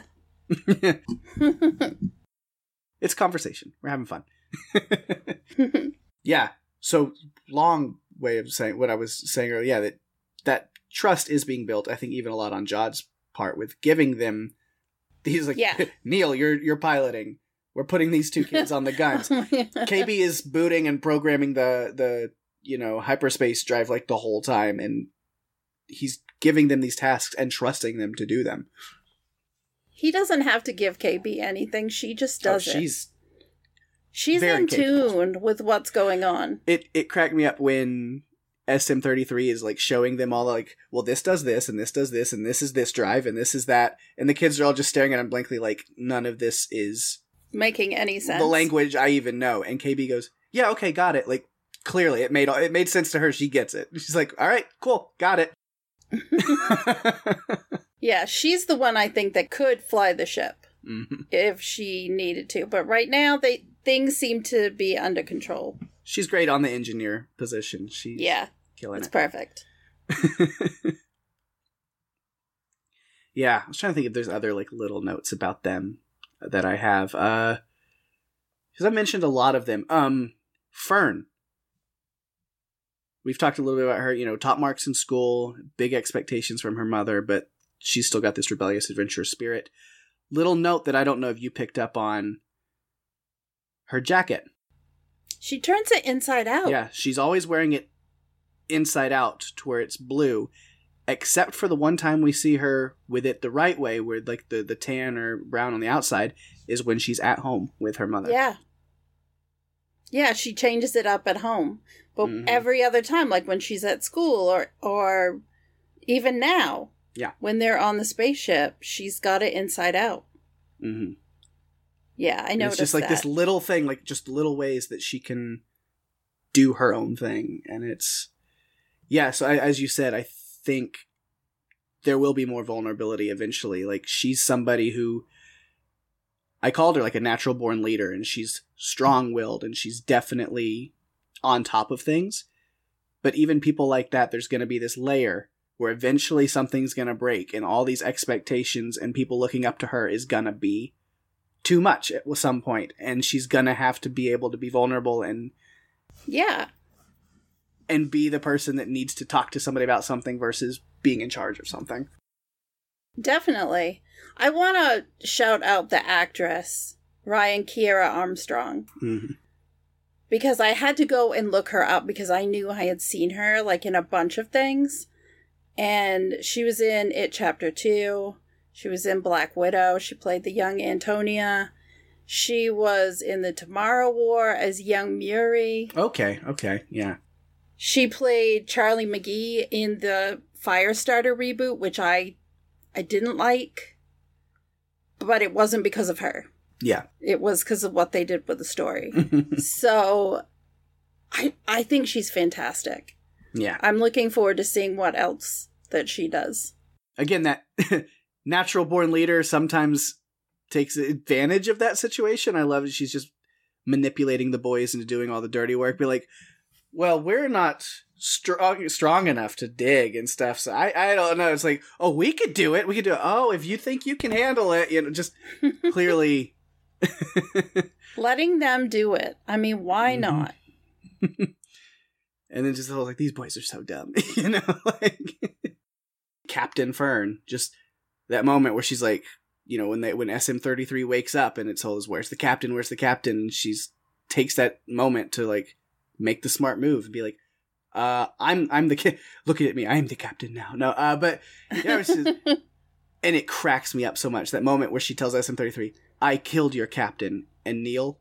It's conversation. We're having fun. Yeah. So long way of saying what I was saying earlier. Yeah, that trust is being built. I think even a lot on Jod's part with giving them. He's like, Neil, you're piloting. We're putting these two kids on the guns. KB is booting and programming the hyperspace drive the whole time, and he's giving them these tasks and trusting them to do them. He doesn't have to give KB anything. She just does it. She's very in tune with what's going on. It cracked me up when SM-33 is like showing them all like, well, this does this and this does this and this is this drive and this is that, and the kids are all just staring at him blankly like none of this is making any sense. The language I even know. And KB goes, yeah, okay, got it. Like clearly it made sense to her. She gets it. She's like, all right, cool, got it. Yeah, she's the one I think that could fly the ship Mm-hmm. if she needed to. But right now, things seem to be under control. She's great on the engineer position. She's killing it's it. Perfect. Yeah, I was trying to think if there's other like little notes about them that I have. Because I mentioned a lot of them. Fern. We've talked a little bit about her, you know, top marks in school, big expectations from her mother, but she's still got this rebellious adventurous spirit. Little note that I don't know if you picked up on, her jacket. She turns it inside out. Yeah, she's always wearing it inside out to where it's blue, except for the one time we see her with it the right way, where like the tan or brown on the outside is when she's at home with her mother. Yeah. Yeah, she changes it up at home. But every other time, like when she's at school or even now, when they're on the spaceship, she's got it inside out. Mm-hmm. Yeah, I noticed it's just like that. this little thing, like just little ways that she can do her own thing. And it's, so as you said, I think there will be more vulnerability eventually. Like she's somebody who, I called her like a natural born leader, and she's strong-willed and she's definitely on top of things. But even people like that, there's going to be this layer where eventually something's going to break, and all these expectations and people looking up to her is going to be too much at some point, and she's going to have to be able to be vulnerable and be the person that needs to talk to somebody about something versus being in charge of something. Definitely. I want to shout out the actress, Ryan Kiera Armstrong. Mm-hmm. Because I had to go and look her up because I knew I had seen her like in a bunch of things. And she was in It Chapter 2. She was in Black Widow. She played the young Antonia. She was in the Tomorrow War as young Muri. Okay, yeah. She played Charlie McGee in the Firestarter reboot, which I didn't like. But it wasn't because of her. Yeah. It was because of what they did with the story. So I think she's fantastic. Yeah. I'm looking forward to seeing what else that she does. Again, that natural born leader sometimes takes advantage of that situation. I love it. She's just manipulating the boys into doing all the dirty work. Be like, well, we're not strong enough to dig and stuff. So I don't know. It's like, oh, we could do it. We could do it. Oh, if you think you can handle it, you know, just clearly letting them do it. I mean, why not? And then just like, these boys are so dumb, you know, like Captain Fern, just that moment where she's like, you know, when SM-33 wakes up and it's told, where's the captain? Where's the captain? And she's takes that moment to like make the smart move and be like, I'm the kid. Looking at me, I am the captain now. No, but yeah, it's just, and it cracks me up so much, that moment where she tells SM-33, I killed your captain, and Neil.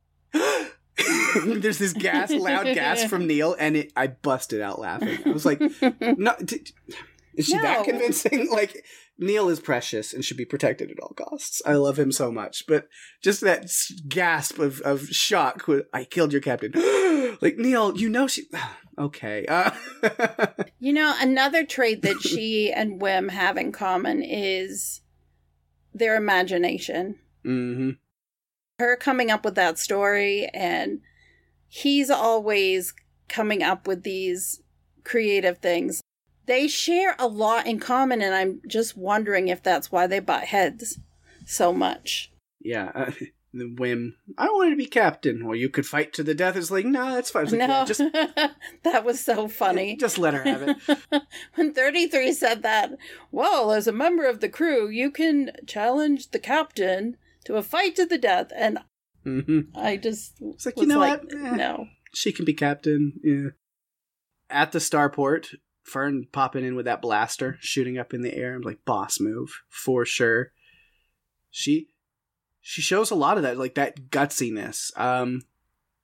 There's this loud gasp from Neil, and I busted out laughing. I was like, no, is she that convincing? Like, Neil is precious and should be protected at all costs. I love him so much, but just that gasp of shock when I killed your captain. Like, Neil, you know she... Okay. You know, another trait that she and Wim have in common is their imagination. Mm-hmm. Her coming up with that story, and he's always coming up with these creative things. They share a lot in common, and I'm just wondering if that's why they butt heads so much. Yeah. The Wim, I don't want to be captain. Well, you could fight to the death. It's like, no, that's fine. Like, no, yeah, just, that was so funny. Just let her have it. When 33 said that, well, as a member of the crew, you can challenge the captain to a fight to the death. And I just it's like, was you know like, what? No. She can be captain. Yeah. At the starport, Fern popping in with that blaster, shooting up in the air. I'm like, boss move, for sure. She shows a lot of that, like that gutsiness.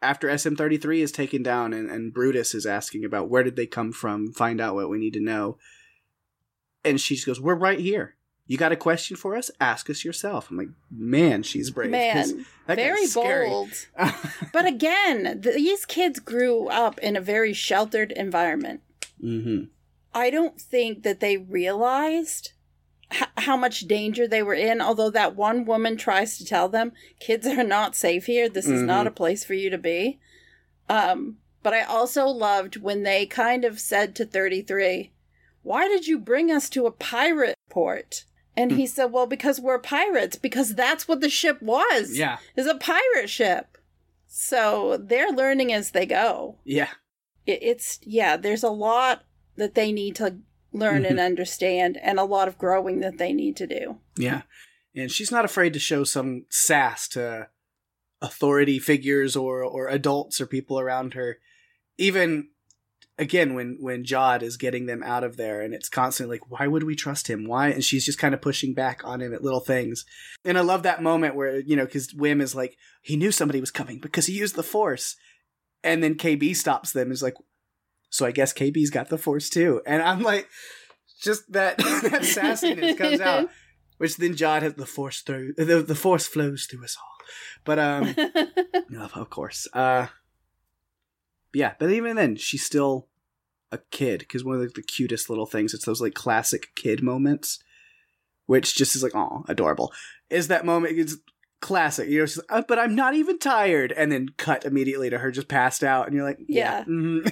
after SM-33 is taken down and Brutus is asking about where did they come from, find out what we need to know. And she just goes, we're right here. You got a question for us? Ask us yourself. I'm like, man, she's brave. Man, very bold. But again, these kids grew up in a very sheltered environment. Mm-hmm. I don't think that they realized how much danger they were in, although that one woman tries to tell them, kids are not safe here. This is not a place for you to be. But I also loved when they kind of said to 33, why did you bring us to a pirate port? And he said, well, because we're pirates, because that's what the ship was. Yeah. Is a pirate ship. So they're learning as they go. Yeah. There's a lot that they need to learn and understand, and a lot of growing that they need to do. Yeah. And she's not afraid to show some sass to authority figures or adults or people around her. Even, again, when Jod is getting them out of there, and it's constantly like, why would we trust him? Why? And she's just kind of pushing back on him at little things. And I love that moment where, because Wim is like, he knew somebody was coming because he used the Force. And then KB stops them and is like, so I guess KB's got the Force too. And I'm like, just that sassiness comes out, which then Jod has the Force through, the Force flows through us all. But, no, of course. Yeah, but even then, she's still a kid, because one of the cutest little things, it's those like classic kid moments, which just is like, oh, adorable. Is that moment, it's classic. She's like, but I'm not even tired. And then cut immediately to her just passed out, and you're like, yeah.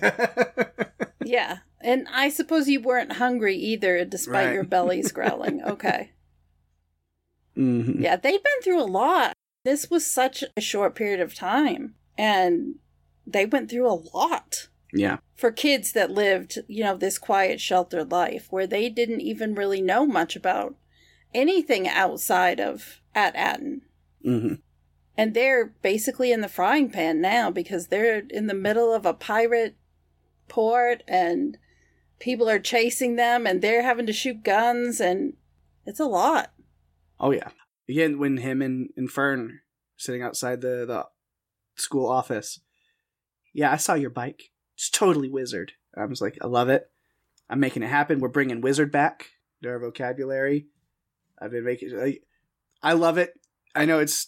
Yeah. And I suppose you weren't hungry either, despite your bellies growling. Okay. Mm-hmm. Yeah, they've been through a lot. This was such a short period of time, and they went through a lot. Yeah. For kids that lived, this quiet, sheltered life, where they didn't even really know much about anything outside of At-Aten. Mm-hmm. And they're basically in the frying pan now, because they're in the middle of a pirate port, and people are chasing them, and they're having to shoot guns, and it's a lot. Oh, yeah. Again, when him and Fern sitting outside the school office, yeah, I saw your bike. It's totally Wizard. I was like, I love it. I'm making it happen. We're bringing Wizard back to our vocabulary. I've been making... I love it. I know it's...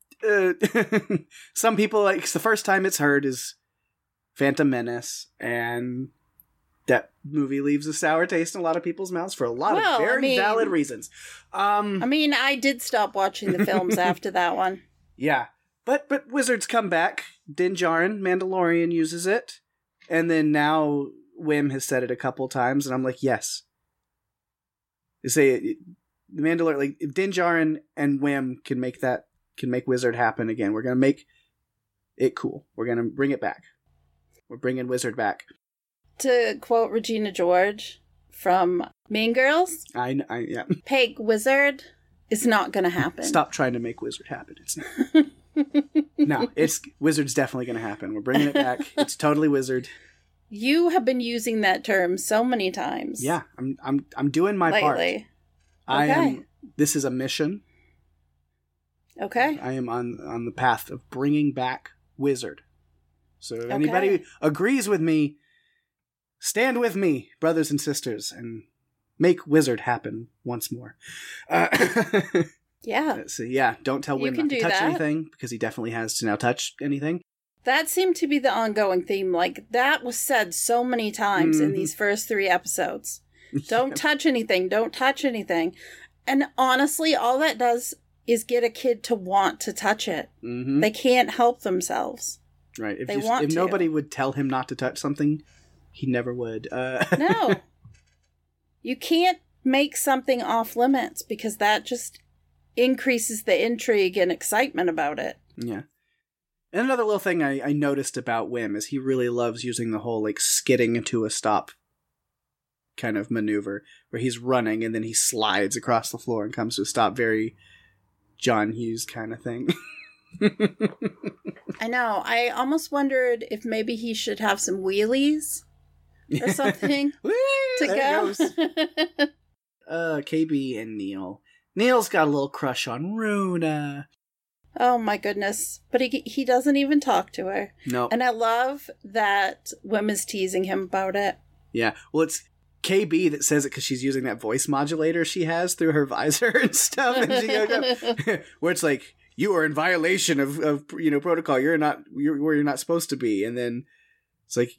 some people, like, the first time it's heard is Phantom Menace, and that movie leaves a sour taste in a lot of people's mouths for a lot of very valid reasons. I did stop watching the films after that one. Yeah. But Wizards come back. Din Djarin, Mandalorian, uses it. And then now Wim has said it a couple times, and I'm like, yes. You say the Mandalorian, like, if Din Djarin and Wim can make Wizard happen again, we're gonna make it cool. We're gonna bring it back. We're bringing Wizard back. To quote Regina George from Mean Girls, yeah. Peg Wizard is not gonna happen. Stop trying to make Wizard happen. It's not. No, Wizard's definitely going to happen. We're bringing it back. It's totally Wizard. You have been using that term so many times. Yeah, I'm doing my lately. part. This is a mission. Okay. I am on the path of bringing back Wizard. So if anybody agrees with me, stand with me, brothers and sisters, and make Wizard happen once more. Yeah. So yeah, don't tell Wim not to touch anything, because he definitely has to now touch anything. That seemed to be the ongoing theme. Like, that was said so many times in these first 3 episodes. Don't touch anything. Don't touch anything. And honestly, all that does is get a kid to want to touch it. Mm-hmm. They can't help themselves. Right. If nobody would tell him not to touch something, he never would. No. You can't make something off limits, because that just increases the intrigue and excitement about it. Yeah. And another little thing I noticed about Wim is he really loves using the whole, like, skidding into a stop kind of maneuver, where he's running and then he slides across the floor and comes to a stop. Very John Hughes kind of thing. I know. I almost wondered if maybe he should have some wheelies or something to go. KB and Neil. Neil's got a little crush on Runa. Oh my goodness. But he doesn't even talk to her. No. And I love that Wim is teasing him about it. Yeah. Well, it's KB that says it because she's using that voice modulator she has through her visor and stuff. And she goes, where it's like, you are in violation of protocol. You're where you're not supposed to be. And then it's like,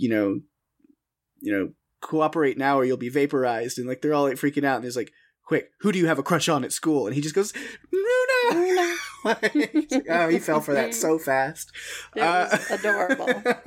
cooperate now or you'll be vaporized. And like, they're all like freaking out. And there's like, quick, who do you have a crush on at school? And he just goes, Runa. Like, oh, he fell for that so fast. It was adorable.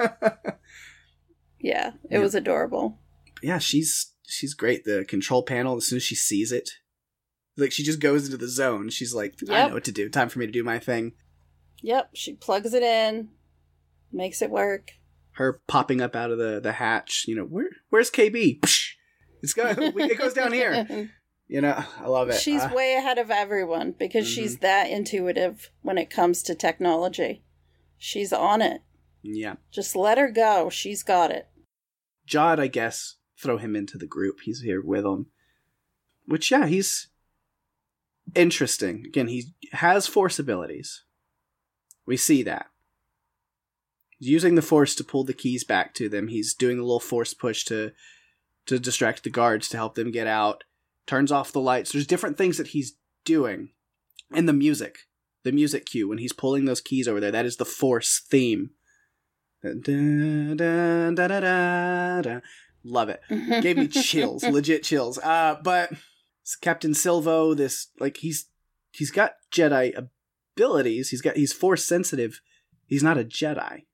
Yeah, it was adorable. Yeah, she's great. The control panel, as soon as she sees it, like she just goes into the zone. She's like, I know what to do. Time for me to do my thing. Yep, she plugs it in, makes it work. Her popping up out of the hatch. Where's KB? Psh, it goes down here. I love it. She's way ahead of everyone because she's that intuitive when it comes to technology. She's on it. Yeah. Just let her go. She's got it. Jod, I guess, throw him into the group. He's here with them. Which, yeah, he's interesting. Again, he has force abilities. We see that. He's using the force to pull the keys back to them. He's doing a little force push to distract the guards to help them get out. Turns off the lights. There's different things that he's doing. And the music cue, when he's pulling those keys over there, that is the force theme. Da, da, da, da, da, da. Love it. Gave me chills, legit chills. But Captain Silvo, he's got Jedi abilities. He's force sensitive. He's not a Jedi.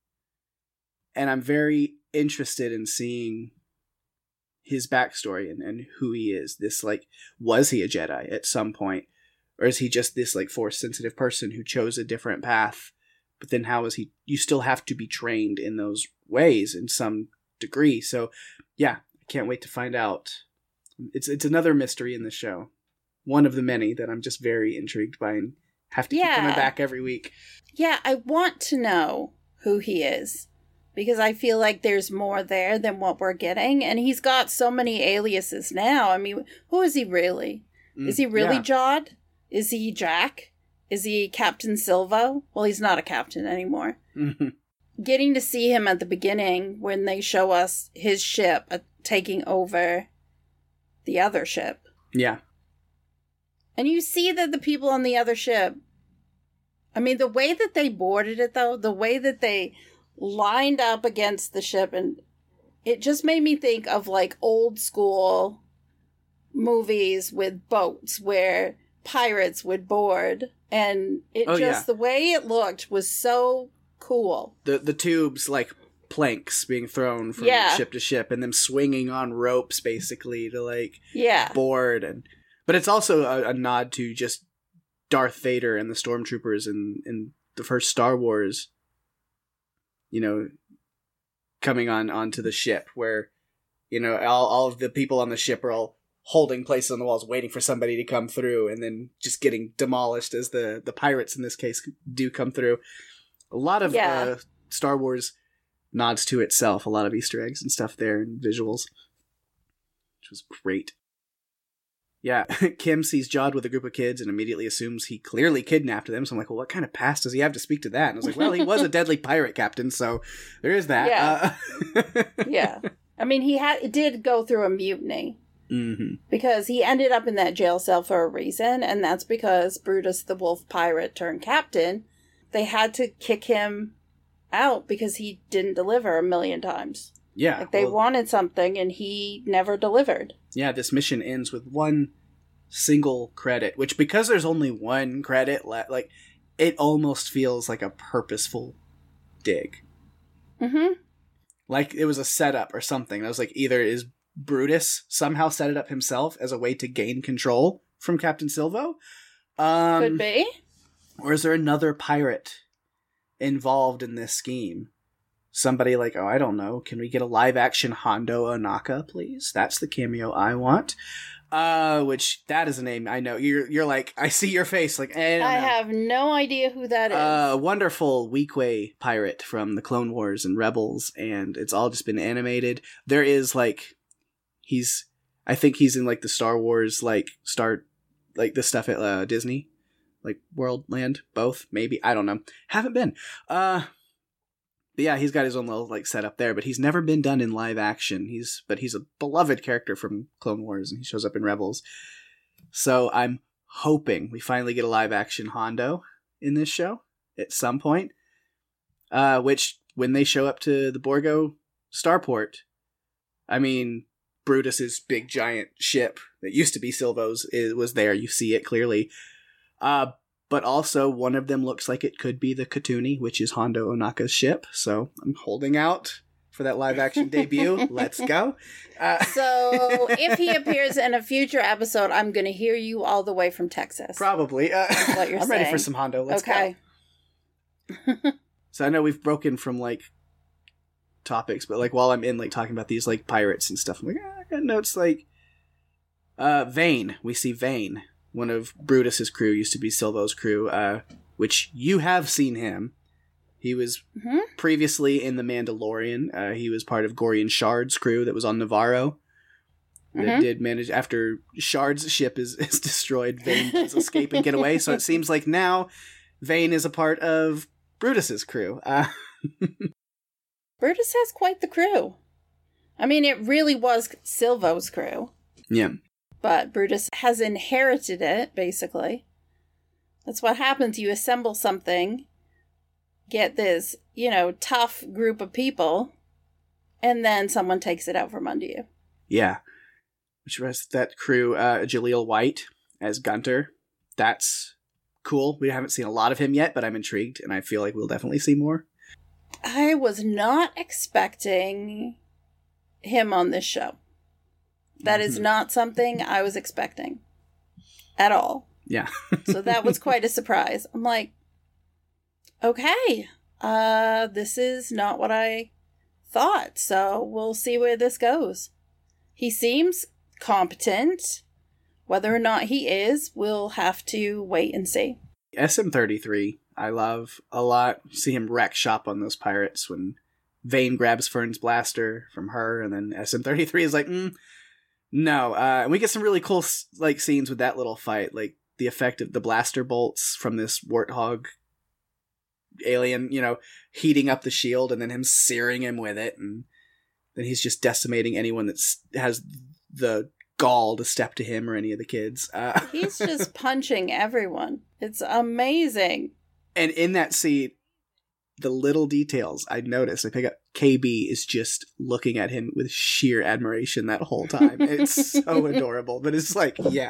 And I'm very interested in seeing his backstory and who he is. Was he a Jedi at some point? Or is he just this force sensitive person who chose a different path? But then how is he? You still have to be trained in those ways in some degree. So yeah, I can't wait to find out. It's another mystery in the show. One of the many that I'm just very intrigued by and have to keep coming back every week. Yeah, I want to know who he is. Because I feel like there's more there than what we're getting. And he's got so many aliases now. I mean, who is he really? Is he really Jod? Is he Jack? Is he Captain Silvo? Well, he's not a captain anymore. Getting to see him at the beginning when they show us his ship taking over the other ship. Yeah. And you see that the people on the other ship, I mean, the way that they boarded it, though, the way that they lined up against the ship, and it just made me think of old school movies with boats where pirates would board, and the way it looked was so cool. The tubes planks being thrown from ship to ship and them swinging on ropes basically to board, but it's also a nod to just Darth Vader and the stormtroopers in the first Star Wars, coming onto the ship where, all of the people on the ship are all holding places on the walls, waiting for somebody to come through, and then just getting demolished as the pirates in this case do come through. A lot of Star Wars nods to itself, a lot of Easter eggs and stuff there and visuals, which was great. Yeah, Kim sees Jod with a group of kids and immediately assumes he clearly kidnapped them. So I'm like, well, what kind of past does he have to speak to that? And I was like, well, he was a deadly pirate captain, so there is that. Yeah. Yeah. I mean, he did go through a mutiny. Mm-hmm. Because he ended up in that jail cell for a reason, and that's because Brutus the Wolf pirate turned captain, they had to kick him out because he didn't deliver 1,000,000 times. Yeah. They wanted something and he never delivered. Yeah, this mission ends with one single credit, which because there's only one credit, it almost feels like a purposeful dig. Mm-hmm. Like it was a setup or something. I was like, either is Brutus somehow set it up himself as a way to gain control from Captain Silvo? Could be. Or is there another pirate involved in this scheme? Somebody I don't know, can we get a live-action Hondo Ohnaka, please? That's the cameo I want. Which, that is a name I know. You're like, I see your face, I have no idea who that is. Wonderful Weequay pirate from the Clone Wars and Rebels, and it's all just been animated. There is, I think he's in, the Star Wars, the stuff at Disney. like World, Land, both, maybe. I don't know. Haven't been. But yeah, he's got his own little like setup there, but he's never been done in live action. He's a beloved character from Clone Wars, and he shows up in Rebels. So I'm hoping we finally get a live action Hondo in this show at some point. Which, when they show up to the Borgo starport, I mean, Brutus's big giant ship that used to be Silvo's was there. You see it clearly. But also, one of them looks like it could be the Katuni, which is Hondo Ohnaka's ship. So I'm holding out for that live-action debut. Let's go. So if he appears in a future episode, I'm going to hear you all the way from Texas. Probably. What you're I'm saying. ready for some Hondo. Let's go. So I know we've broken from, like, topics, but, like, while I'm in, like, talking about these, like, pirates and stuff, I'm like, I got notes, like, Vane. We see Vane. One of Brutus's crew, used to be Silvo's crew, which you have seen him. He was previously in The Mandalorian. He was part of Gorian Shard's crew that was on Navarro. That did manage, after Shard's ship is destroyed, Vane does escape and get away. So it seems like now Vane is a part of Brutus's crew. Brutus has quite the crew. I mean, it really was Silvo's crew. Yeah. But Brutus has inherited it, basically. That's what happens. You assemble something, get this, tough group of people, and then someone takes it out from under you. Yeah. Which was that crew, Jaleel White as Gunter. That's cool. We haven't seen a lot of him yet, but I'm intrigued, and I feel like we'll definitely see more. I was not expecting him on this show. That is not something I was expecting at all. Yeah. So that was quite a surprise. I'm like, okay, this is not what I thought. So we'll see where this goes. He seems competent. Whether or not he is, we'll have to wait and see. SM-33, I love a lot. See him wreck shop on those pirates when Vane grabs Fern's blaster from her, and then SM-33 is like, no. And we get some really cool like scenes with that little fight, like the effect of the blaster bolts from this warthog alien, heating up the shield, and then him searing him with it, and then he's just decimating anyone that has the gall to step to him or any of the kids. He's just punching everyone. It's amazing. And in that scene, the little details I noticed, I pick up KB is just looking at him with sheer admiration that whole time. It's so adorable, but it's like, yeah.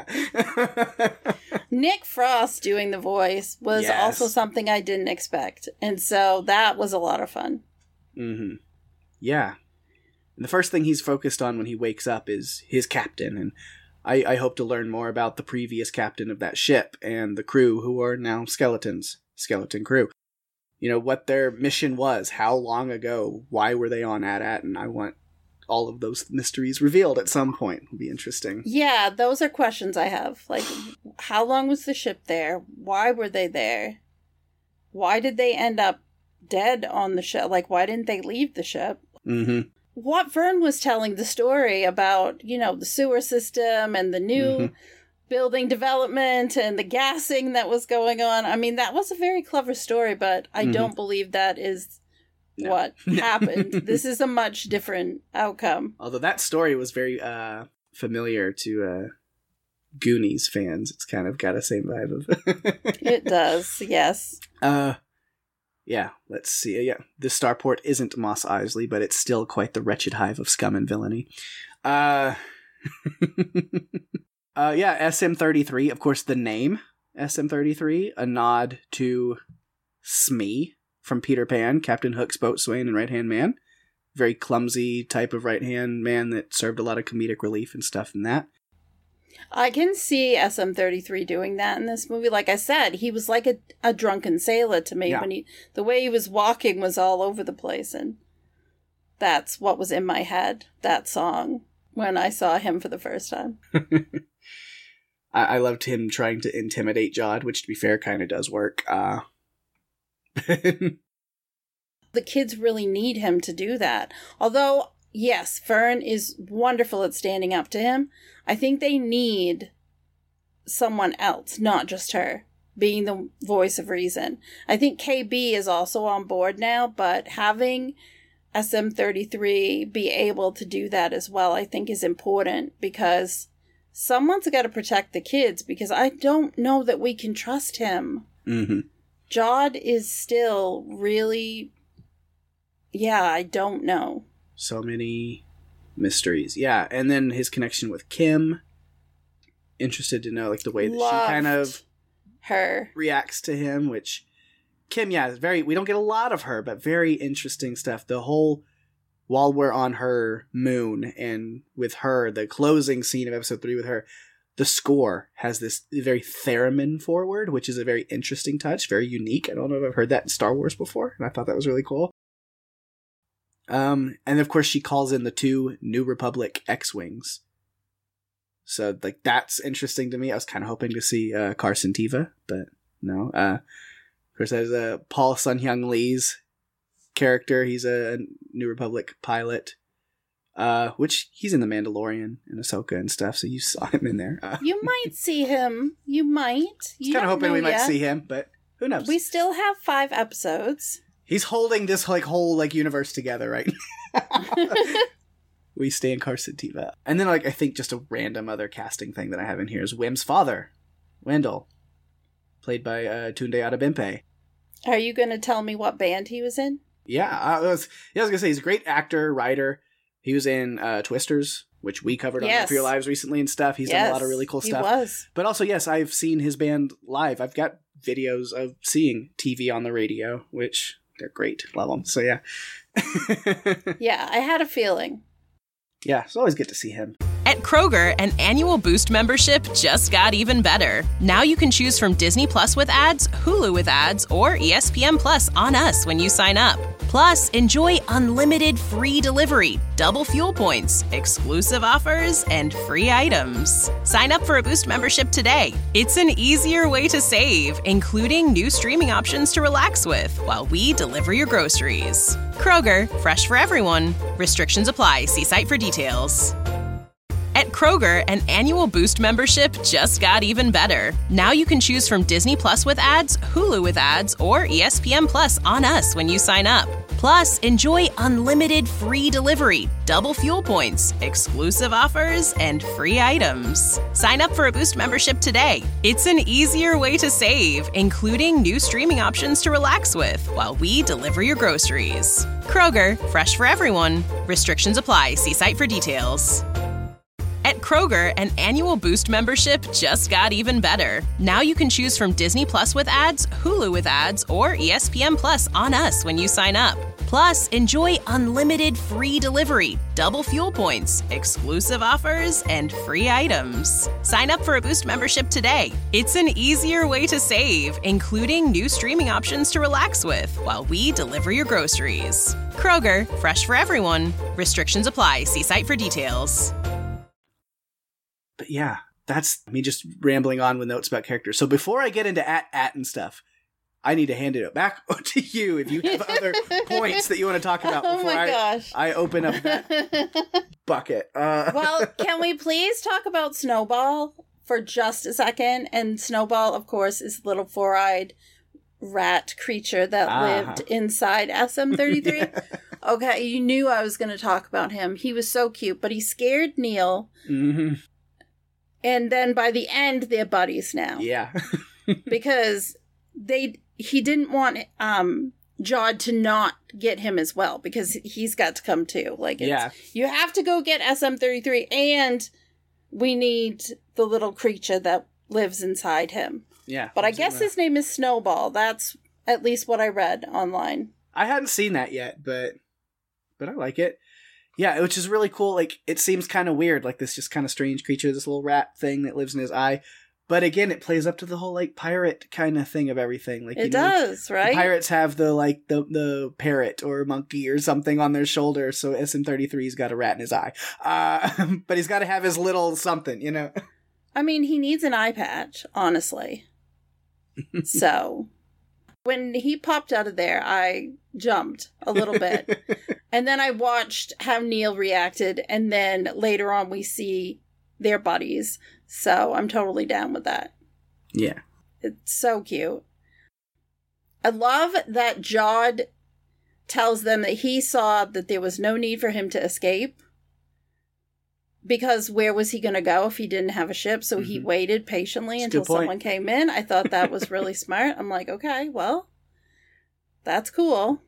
Nick Frost doing the voice was also something I didn't expect. And so that was a lot of fun. Mm-hmm. Yeah. And the first thing he's focused on when he wakes up is his captain, and I hope to learn more about the previous captain of that ship and the crew, who are now skeletons, skeleton crew. What their mission was, how long ago, why were they on AT-AT, and I want all of those mysteries revealed at some point. It'll be interesting. Yeah, those are questions I have. Like, how long was the ship there? Why were they there? Why did they end up dead on the ship? Like, why didn't they leave the ship? Mm-hmm. What Vern was telling the story about, the sewer system and the new building development and the gassing that was going on. I mean, that was a very clever story, but I don't believe that is what happened. This is a much different outcome. Although that story was very familiar to Goonies fans. It's kind of got the same vibe of It does, yes. Yeah, let's see. Yeah, this starport isn't Mos Eisley, but it's still quite the wretched hive of scum and villainy. Yeah, SM-33, of course, the name SM-33, a nod to Smee from Peter Pan, Captain Hook's boatswain and right-hand man. Very clumsy type of right-hand man that served a lot of comedic relief and stuff in that. I can see SM-33 doing that in this movie. Like I said, he was like a drunken sailor to me. When the way he was walking was all over the place, and that's what was in my head, that song, when I saw him for the first time. I loved him trying to intimidate Jod, which, to be fair, kind of does work. The kids really need him to do that. Although, yes, Fern is wonderful at standing up to him. I think they need someone else, not just her. being the voice of reason. I think KB is also on board now, but having SM33 be able to do that as well, I think is important, because someone's got to protect the kids, because I don't know that we can trust him. Mm-hmm. Jod is still really... Yeah, I don't know. So many mysteries. Yeah, and then his connection with Kim. Interested to know, like, the way that she kind of her reacts to him, which Kim, yeah, is very, we don't get a lot of her, but very interesting stuff. The whole, while we're on her moon and with her, the closing scene of episode 3 with her, the score has this very theremin forward, which is a very interesting touch, very unique. I don't know if I've heard that in Star Wars before, and I thought that was really cool. And of course she calls in the 2 New Republic X-Wings. So, like, that's interesting to me. I was kind of hoping to see Carson Teva, but no. Of course, there's Paul Sun-Hyung Lee's character. He's a New Republic pilot, which he's in The Mandalorian and Ahsoka and stuff, so you saw him in there. You might see him. You might. You kind of hoping we might see him, but who knows? We still have 5 episodes. He's holding this whole universe together right now. We stay in Carson Teva. And then, I think just a random other casting thing that I have in here is Wim's father, Wendell, played by Tunde Adebimpe. Are you going to tell me what band he was in? Yeah, I was going to say, he's a great actor, writer. He was in Twisters, which we covered on For Your Lives recently and stuff. He's done a lot of really cool stuff. He was. But also, yes, I've seen his band live. I've got videos of seeing TV on the radio, which they're great. Love them. So, yeah. Yeah, I had a feeling. Yeah, it's always good to see him. At Kroger, an annual Boost membership just got even better. Now you can choose from Disney Plus with ads, Hulu with ads, or ESPN Plus on us when you sign up. Plus, enjoy unlimited free delivery, double fuel points, exclusive offers, and free items. Sign up for a Boost membership today. It's an easier way to save, including new streaming options to relax with while we deliver your groceries. Kroger, fresh for everyone. Restrictions apply. See site for details. At Kroger, an annual Boost membership just got even better. Now you can choose from Disney Plus with ads, Hulu with ads, or ESPN Plus on us when you sign up. Plus, enjoy unlimited free delivery, double fuel points, exclusive offers, and free items. Sign up for a Boost membership today. It's an easier way to save, including new streaming options to relax with while we deliver your groceries. Kroger, fresh for everyone. Restrictions apply. See site for details. At Kroger, an annual Boost membership just got even better. Now you can choose from Disney Plus with ads, Hulu with ads, or ESPN Plus on us when you sign up. Plus, enjoy unlimited free delivery, double fuel points, exclusive offers, and free items. Sign up for a Boost membership today. It's an easier way to save, including new streaming options to relax with while we deliver your groceries. Kroger, fresh for everyone. Restrictions apply. See site for details. But yeah, that's me just rambling on with notes about characters. So before I get into at and stuff, I need to hand it back to you if you have other points that you want to talk about before I open up that bucket. Well, can we please talk about Snowball for just a second? And Snowball, of course, is the little 4-eyed rat creature that lived inside SM33. Yeah. Okay, you knew I was going to talk about him. He was so cute, but he scared Neil. Mm-hmm. And then by the end, they're buddies now. Yeah. Because he didn't want Jod to not get him as well, because he's got to come too. You have to go get SM33, and we need the little creature that lives inside him. Yeah. But I guess his name is Snowball. That's at least what I read online. I hadn't seen that yet, but I like it. Yeah, which is really cool. Like, it seems kind of weird, like this just kind of strange creature, this little rat thing that lives in his eye. But again, it plays up to the whole, like, pirate kind of thing of everything. Like, it does, right? Pirates have the parrot or monkey or something on their shoulder, so SM33's got a rat in his eye. But he's got to have his little something, you know? I mean, he needs an eye patch, honestly. So, when he popped out of there, I jumped a little bit. And then I watched how Neil reacted, and then later on we see their buddies. So I'm totally down with that. Yeah. It's so cute. I love that Jod tells them that he saw that there was no need for him to escape. Because where was he going to go if he didn't have a ship? So he waited patiently until someone came in. I thought that was really smart. I'm like, okay, well, that's cool.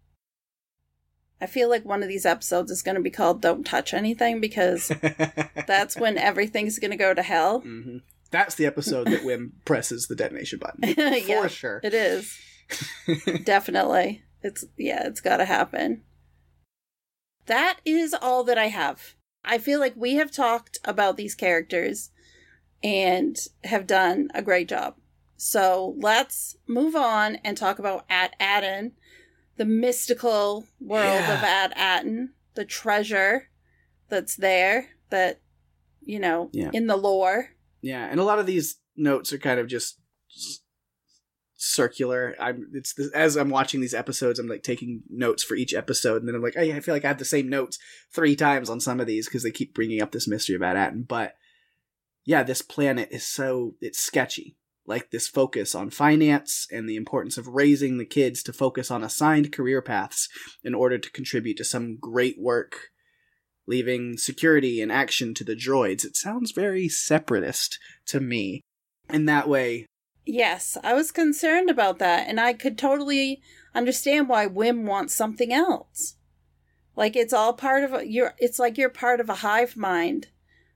I feel like one of these episodes is going to be called Don't Touch Anything, because that's when everything's going to go to hell. Mm-hmm. That's the episode that Wim presses the detonation button. For sure. It is. Definitely. It's got to happen. That is all that I have. I feel like we have talked about these characters and have done a great job. So let's move on and talk about At-Aten, the mystical world of At-Aten, the treasure that's there, that, in the lore. Yeah, and a lot of these notes are kind of just circular. As I'm watching these episodes, I'm like taking notes for each episode, and then I'm like, I feel like I have the same notes 3 times on some of these because they keep bringing up this mystery of At-Aten. But yeah, this planet is it's sketchy. Like this focus on finance and the importance of raising the kids to focus on assigned career paths in order to contribute to some great work, leaving security and action to the droids. It sounds very separatist to me in that way. Yes, I was concerned about that, and I could totally understand why Wim wants something else. Like, it's all part of it's like you're part of a hive mind.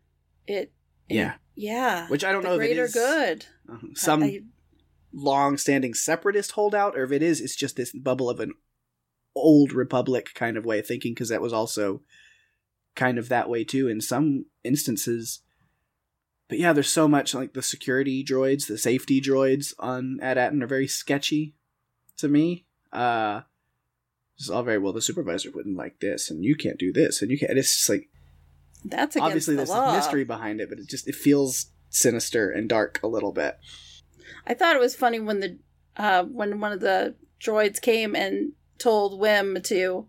Yeah. Which I don't know if it is good. Some long-standing separatist holdout, or if it's just this bubble of an old republic kind of way of thinking, because that was also kind of that way too in some instances. But yeah, there's so much, like the security droids, the safety droids on At-Aten are very sketchy to me. It's all very well, the supervisor wouldn't like this, and you can't do this, and you can't. It's just like, that's against obviously the there's law. a mystery behind it, but it feels sinister and dark a little bit. I thought it was funny when when one of the droids came and told Wim to,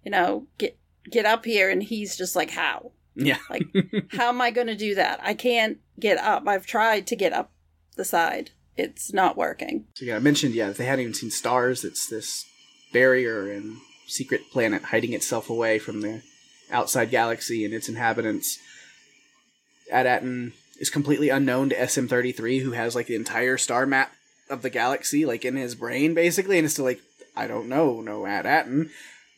get up here, and he's just like, how? Yeah. Like, how am I going to do that? I can't get up. I've tried to get up the side. It's not working. So yeah, I mentioned, if they hadn't even seen stars, it's this barrier and secret planet hiding itself away from the outside galaxy and its inhabitants. At-Aten is completely unknown to SM-33, who has like the entire star map of the galaxy like in his brain, basically, and it's still like, I don't know, no At-Aten.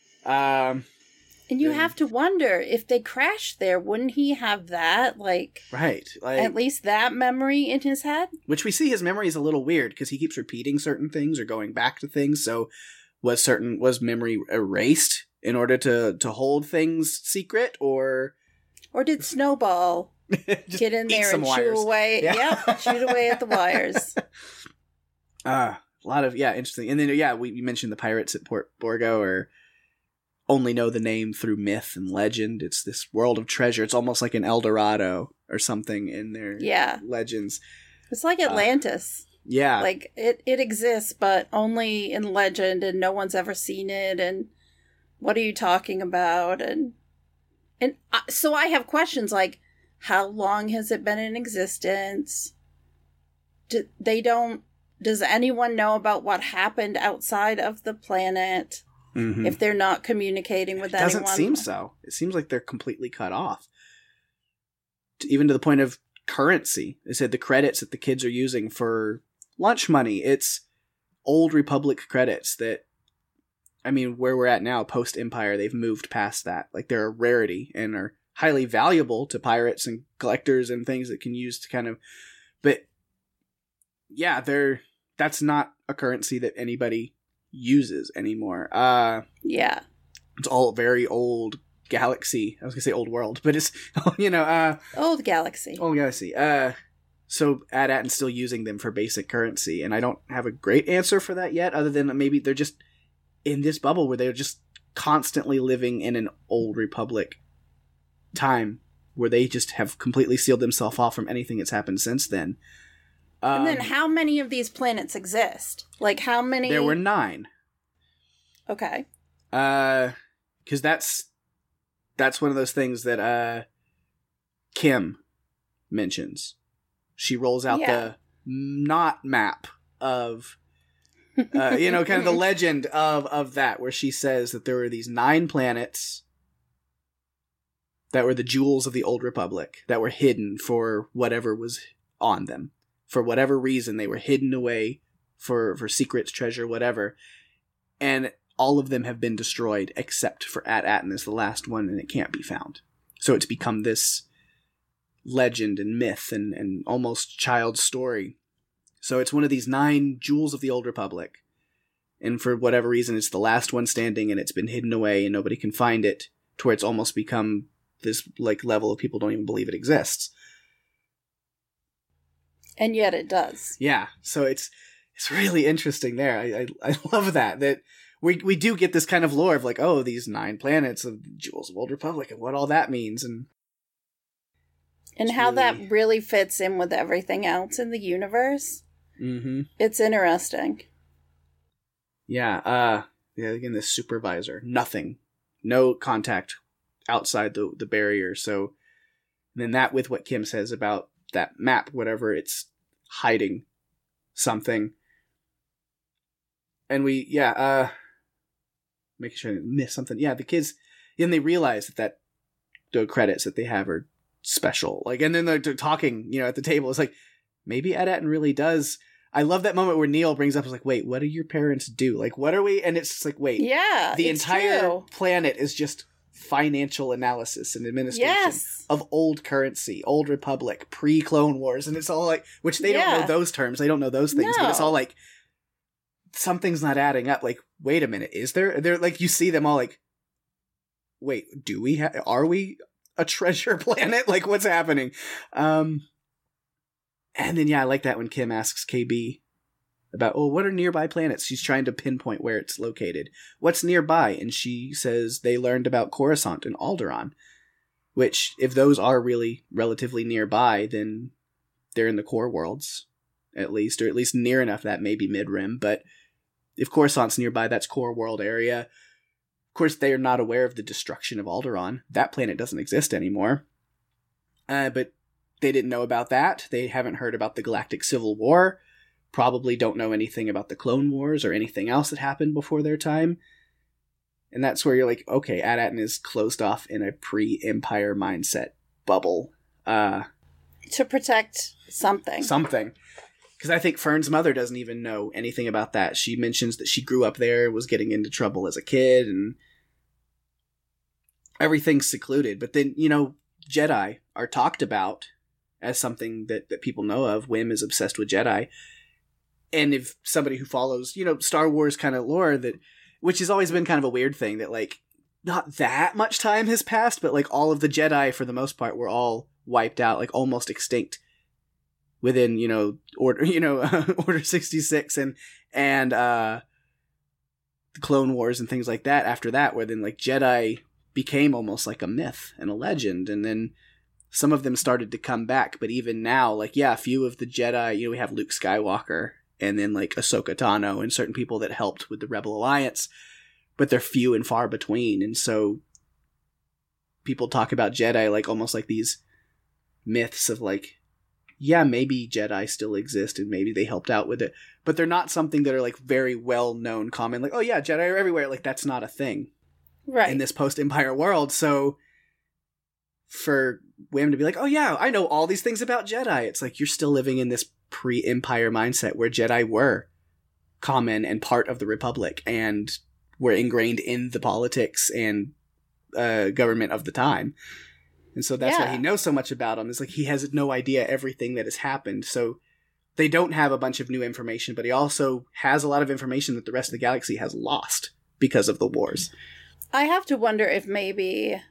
And you have to wonder, if they crashed there, wouldn't he have that, right, at least that memory in his head? Which we see his memory is a little weird, because he keeps repeating certain things or going back to things, so was memory erased in order to hold things secret, or did Snowball get in there and chew away? Yeah, chewed away at the wires. A lot of, interesting. And then, we mentioned the pirates at Port Borgo, or only know the name through myth and legend. It's this world of treasure. It's almost like an El Dorado or something in their legends. It's like Atlantis. Like, it exists, but only in legend, and no one's ever seen it, and what are you talking about? And so I have questions like, how long has it been in existence? Does anyone know about what happened outside of the planet? Mm-hmm. If they're not communicating with anyone? It doesn't seem so. It seems like they're completely cut off. Even to the point of currency. They said the credits that the kids are using for lunch money, it's old Republic credits that, where we're at now, post-Empire, they've moved past that. Like, they're a rarity and are highly valuable to pirates and collectors and things that can use to kind of... But, that's not a currency that anybody uses anymore. It's all very old galaxy. I was gonna say old world, but it's old galaxy. Old galaxy. So At-Aten's still using them for basic currency, and I don't have a great answer for that yet, other than maybe they're just in this bubble where they're just constantly living in an old Republic time where they just have completely sealed themselves off from anything that's happened since then. And then how many of these planets exist? Like, how many? There were 9. Okay. Because that's one of those things that Kim mentions. She rolls out the not map of, kind of the legend of that, where she says that there were these 9 planets that were the jewels of the Old Republic that were hidden for whatever was on them. For whatever reason, they were hidden away for secrets, treasure, whatever. And all of them have been destroyed except for At-Aten is the last one, and it can't be found. So it's become this legend and myth and almost child's story. So it's one of these 9 jewels of the Old Republic. And for whatever reason, it's the last one standing, and it's been hidden away, and nobody can find it, to where it's almost become this like level of people don't even believe it exists. And yet it does. Yeah, so it's really interesting there. I love that we do get this kind of lore of like, oh, these 9 planets of the jewels of Old Republic and what all that means, and how that really fits in with everything else in the universe. Mm-hmm. It's interesting. Yeah, again, this supervisor, nothing, no contact outside the barrier. So then that with what Kim says about that map, whatever, it's hiding something. And making sure I didn't miss something. Yeah, the kids, and they realize that the credits that they have are special. Like, and then they're talking, at the table. It's like, maybe At-Aten really does. I love that moment where Neil brings up, is like, wait, what do your parents do? Like, what are we? And it's just like, wait, yeah, the entire true. Planet is just financial analysis and administration of old currency, Old Republic, pre-Clone Wars. And it's all like, which they don't know those terms. They don't know those things, but it's all like, something's not adding up. Like, wait a minute, is there? They're like, you see them all like, wait, are we a treasure planet? Like, what's happening? And then, I like that when Kim asks KB about, what are nearby planets? She's trying to pinpoint where it's located. What's nearby? And she says they learned about Coruscant and Alderaan, which, if those are really relatively nearby, then they're in the core worlds, at least, or at least near enough that maybe mid-rim. But if Coruscant's nearby, that's core world area. Of course, they are not aware of the destruction of Alderaan. That planet doesn't exist anymore. But they didn't know about that. They haven't heard about the Galactic Civil War. Probably don't know anything about the Clone Wars or anything else that happened before their time. And that's where you're like, okay, At-Aten is closed off in a pre-Empire mindset bubble. To protect something. Something. Because I think Fern's mother doesn't even know anything about that. She mentions that she grew up there, was getting into trouble as a kid, and everything's secluded. But then, Jedi are talked about as something that people know of. Wim is obsessed with Jedi. And if somebody who follows, Star Wars kind of lore, which has always been kind of a weird thing, that, like, not that much time has passed, but, like, all of the Jedi, for the most part, were all wiped out, like, almost extinct within, Order 66 and the Clone Wars and things like that after that, where then, like, Jedi became almost like a myth and a legend, and then some of them started to come back. But even now, like, a few of the Jedi, we have Luke Skywalker, and then, like, Ahsoka Tano, and certain people that helped with the Rebel Alliance, but they're few and far between. And so people talk about Jedi like almost like these myths of, like, maybe Jedi still exist and maybe they helped out with it, but they're not something that are, like, very well known common, like, oh yeah, Jedi are everywhere. Like, that's not a thing in this post-Empire world. So for Wim to be like, oh yeah, I know all these things about Jedi, it's like, you're still living in this pre-Empire mindset where Jedi were common and part of the Republic and were ingrained in the politics and government of the time. And so that's why he knows so much about them. It's like, he has no idea everything that has happened. So they don't have a bunch of new information, but he also has a lot of information that the rest of the galaxy has lost because of the wars. I have to wonder if maybe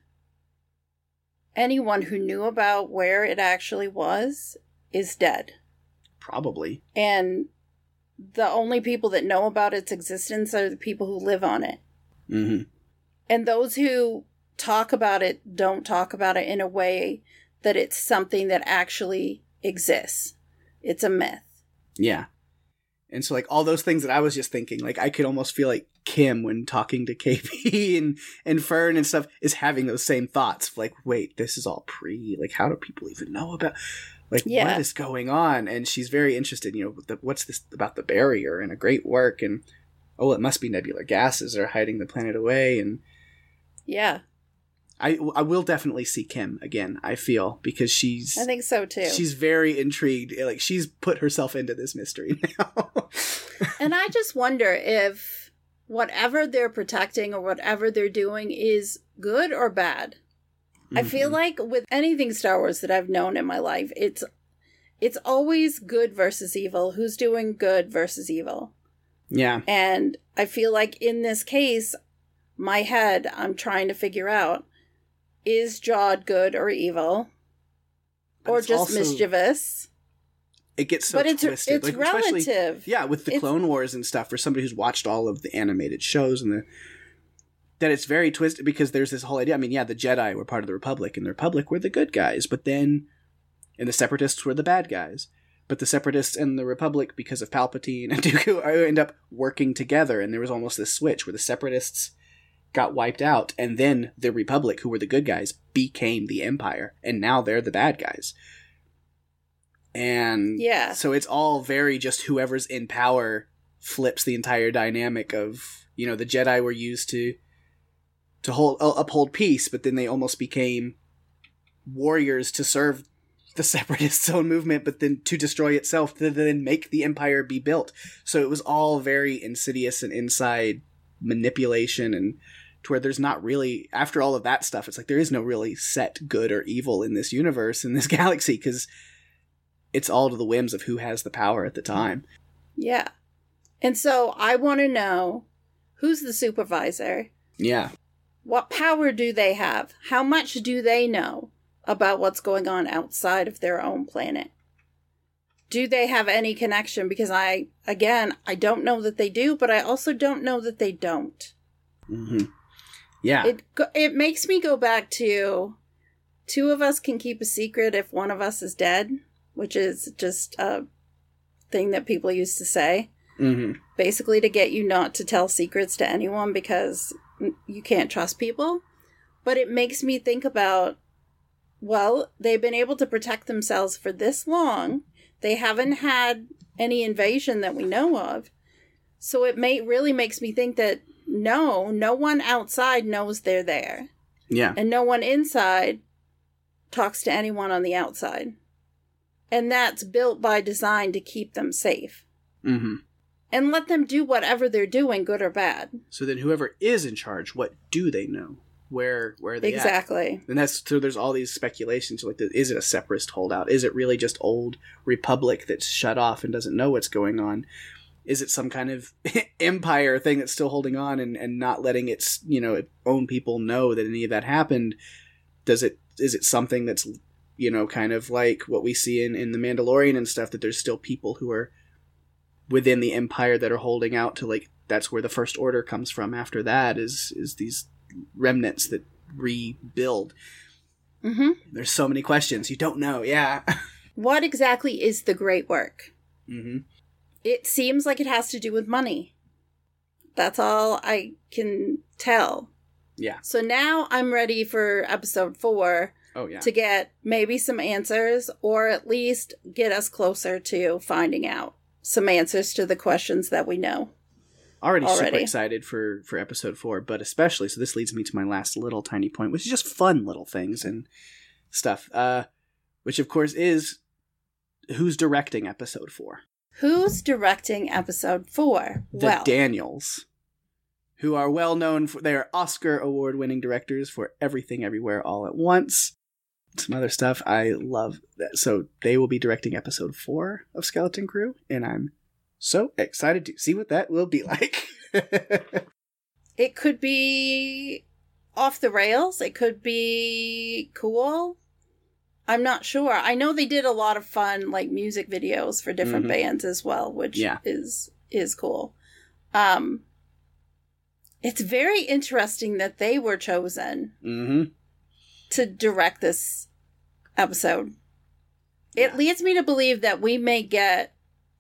anyone who knew about where it actually was is dead. Probably. And the only people that know about its existence are the people who live on it. Mm-hmm. And those who talk about it don't talk about it in a way that it's something that actually exists. It's a myth. Yeah. And so, like, all those things that I was just thinking, like, I could almost feel like Kim, when talking to KP and Fern and stuff, is having those same thoughts. Like, wait, this is all like, how do people even know about, like, what is going on? And she's very interested, what's this about the barrier, and a great work, and, oh, it must be nebular gases are hiding the planet away, and... Yeah. I will definitely see Kim again, I feel, because I think so too. She's very intrigued. Like, she's put herself into this mystery now. And I just wonder if whatever they're protecting or whatever they're doing is good or bad. Mm-hmm. I feel like with anything Star Wars that I've known in my life, it's always good versus evil. Who's doing good versus evil? Yeah. And I feel like in this case, my head, I'm trying to figure out, is Jod good or evil? Or just also mischievous? It gets so twisted. It's like, relative. Yeah, with the Clone Wars and stuff, for somebody who's watched all of the animated shows, and that it's very twisted, because there's this whole idea. I mean, yeah, the Jedi were part of the Republic, and the Republic were the good guys, and the Separatists were the bad guys. But the Separatists and the Republic, because of Palpatine and Dooku, end up working together, and there was almost this switch where the Separatists got wiped out, and then the Republic, who were the good guys, became the Empire, and now they're the bad guys. And so it's all very just whoever's in power flips the entire dynamic of, the Jedi were used to uphold peace, but then they almost became warriors to serve the Separatists' own movement, but then to destroy itself, to then make the Empire be built. So it was all very insidious and inside manipulation, and to where there's not really, after all of that stuff, it's like there is no really set good or evil in this universe, in this galaxy, because it's all to the whims of who has the power at the time. Yeah. And so I want to know, who's the supervisor? Yeah. What power do they have? How much do they know about what's going on outside of their own planet? Do they have any connection? Because I don't know that they do, but I also don't know that they don't. Mm-hmm. Yeah. It makes me go back to, two of us can keep a secret if one of us is dead, which is just a thing that people used to say. Mm-hmm. Basically to get you not to tell secrets to anyone because you can't trust people. But it makes me think about, well, they've been able to protect themselves for this long. They haven't had any invasion that we know of. So it really makes me think that no one outside knows they're there. Yeah. And no one inside talks to anyone on the outside. And that's built by design to keep them safe. Mm-hmm. And let them do whatever they're doing, good or bad. So then whoever is in charge, what do they know? Where are they exactly at? And so there's all these speculations, like, is it a separatist holdout? Is it really just old Republic that's shut off and doesn't know what's going on? Is it some kind of empire thing that's still holding on and not letting its own people know that any of that happened? Is it something that's kind of like what we see in the Mandalorian and stuff, that there's still people who are within the empire that are holding out to, like, that's where the First Order comes from. After that is these remnants that rebuild. Mm-hmm. There's so many questions you don't know. Yeah. What exactly is the great work? Mm-hmm. It seems like it has to do with money. That's all I can tell. Yeah. So now I'm ready for episode 4. Oh, yeah. To get maybe some answers, or at least get us closer to finding out some answers to the questions that we know. Already. Super excited for episode 4, but especially, so this leads me to my last little tiny point, which is just fun little things and stuff, which of course is, who's directing episode 4? Who's directing episode 4? The Daniels, who are well known for their Oscar award-winning directors for Everything Everywhere All at Once. Some other stuff. I love that. So they will be directing episode 4 of Skeleton Crew, and I'm so excited to see what that will be like. It could be off the rails. It could be cool. I'm not sure. I know they did a lot of fun, like, music videos for different bands as well, which is cool. It's very interesting that they were chosen to direct this episode. It leads me to believe that we may get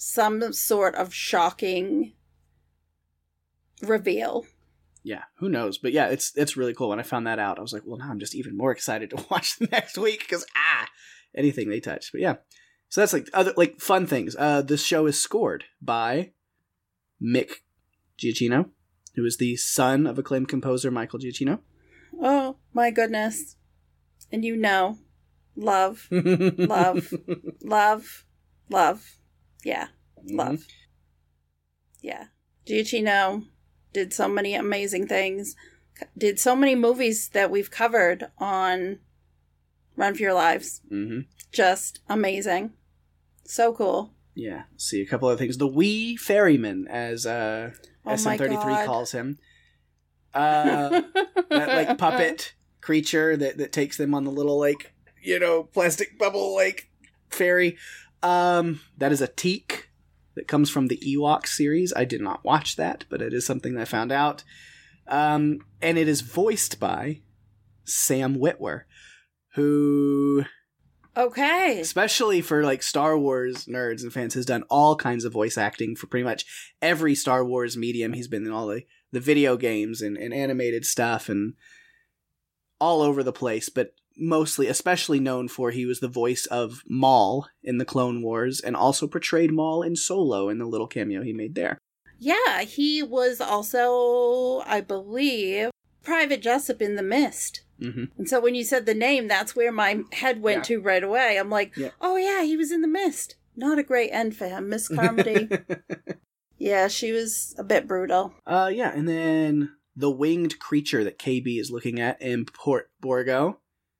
some sort of shocking reveal. Yeah, who knows? But yeah, it's really cool. When I found that out, I was like, well, now I'm just even more excited to watch the next week because anything they touch. But yeah, so that's like other like fun things. This show is scored by Mick Giacchino, who is the son of acclaimed composer Michael Giacchino. Oh my goodness! And love, love, love, love. Yeah, love. Mm-hmm. Yeah, Giacchino did so many amazing things. Did so many movies that we've covered on Run for Your Lives. Mm-hmm. Just amazing. So cool. Yeah. See a couple other things. The Wee Ferryman, as SM33 calls him. That like puppet creature that takes them on the little like, plastic bubble like ferry. That is a teak that comes from the Ewoks series. I did not watch that, but it is something that I found out. And it is voiced by Sam Witwer, who... Okay. Especially for like Star Wars nerds and fans, has done all kinds of voice acting for pretty much every Star Wars medium. He's been in all the video games and animated stuff and all over the place, but mostly, especially known for he was the voice of Maul in the Clone Wars and also portrayed Maul in Solo in the little cameo he made there. Yeah, he was also, I believe, Private Jessup in The Mist. Mm-hmm. And so when you said the name, that's where my head went to right away. I'm like, oh yeah, he was in The Mist. Not a great end for him. Miss Carmody. Yeah, she was a bit brutal. Yeah, and then the winged creature that KB is looking at in Port Borgo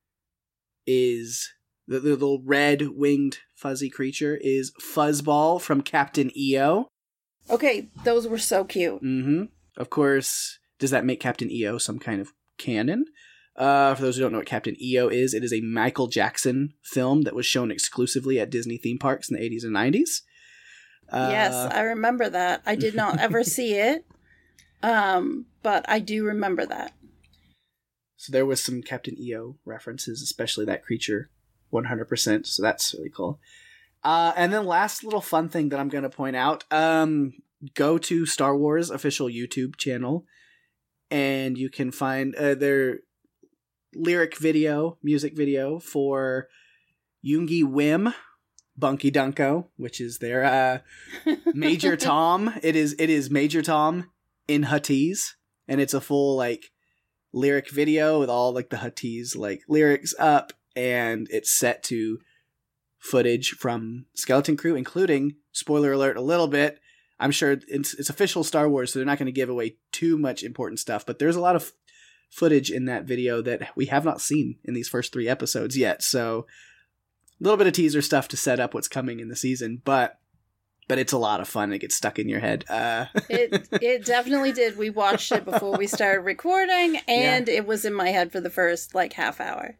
is the little red winged fuzzy creature is Fuzzball from Captain EO. Okay, those were so cute. Mm-hmm. Of course, does that make Captain EO some kind of canon? For those who don't know what Captain EO is, it is a Michael Jackson film that was shown exclusively at Disney theme parks in the 80s and 90s. Yes, I remember that. I did not ever see it, but I do remember that. So there was some Captain EO references, especially that creature, 100%. So that's really cool. And then last little fun thing that I'm going to point out, go to Star Wars official YouTube channel and you can find their music video for Yoongi Wim, Bunky Dunko, which is their Major Tom. It is Major Tom in Huttese, and it's a full like lyric video with all like the Huttese like lyrics up, and it's set to footage from Skeleton Crew, including, spoiler alert a little bit, I'm sure it's official Star Wars, so they're not going to give away too much important stuff, but there's a lot of footage in that video that we have not seen in these first 3 episodes yet, so a little bit of teaser stuff to set up what's coming in the season, but it's a lot of fun. It gets stuck in your head. It definitely did. We watched it before we started recording, and It was in my head for the first like half hour.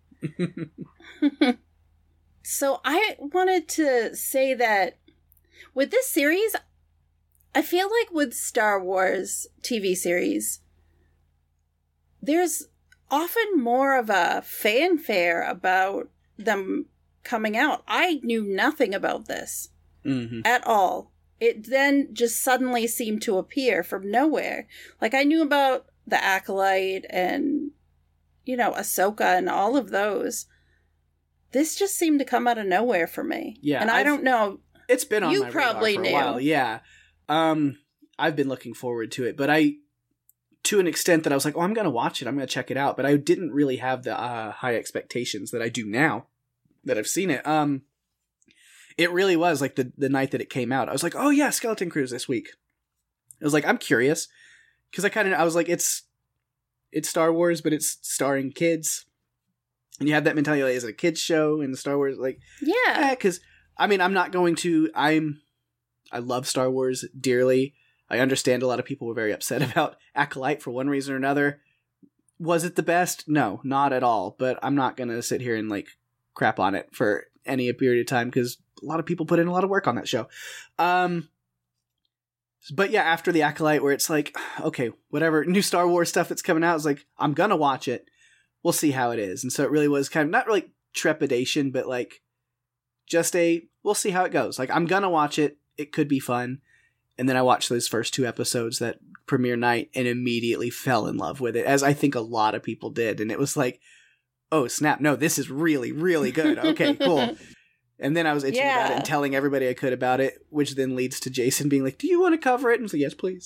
So I wanted to say that with this series, I feel like with Star Wars TV series, there's often more of a fanfare about them coming out. I knew nothing about this at all. It then just suddenly seemed to appear from nowhere. Like I knew about the Acolyte and, Ahsoka and all of those. This just seemed to come out of nowhere for me. Yeah. And I don't know. It's been on you my probably radar for a while. Yeah. I've been looking forward to it, but to an extent that I was like, oh, I'm going to watch it. I'm going to check it out. But I didn't really have the high expectations that I do now that I've seen it. It really was like the night that it came out. I was like, oh yeah, Skeleton Crew this week. I was like, I'm curious. Because I was like, it's Star Wars, but it's starring kids. And you have that mentality, like, is it a kid's show in the Star Wars? Like, yeah. Because, I'm not going to, I love Star Wars dearly. I understand a lot of people were very upset about Acolyte for one reason or another. Was it the best? No, not at all. But I'm not going to sit here and, like, crap on it for any period of time because a lot of people put in a lot of work on that show. But yeah, after the Acolyte, where it's like, okay, whatever new Star Wars stuff that's coming out, is like, I'm going to watch it. We'll see how it is. And so it really was kind of not like trepidation, but like just we'll see how it goes. Like I'm going to watch it. it could be fun. And then I watched those first 2 episodes that premiere night and immediately fell in love with it, as I think a lot of people did. And it was like, oh, snap. No, this is really, really good. Okay, cool. And then I was itching about it and telling everybody I could about it, which then leads to Jason being like, do you want to cover it? And I was like, yes, please.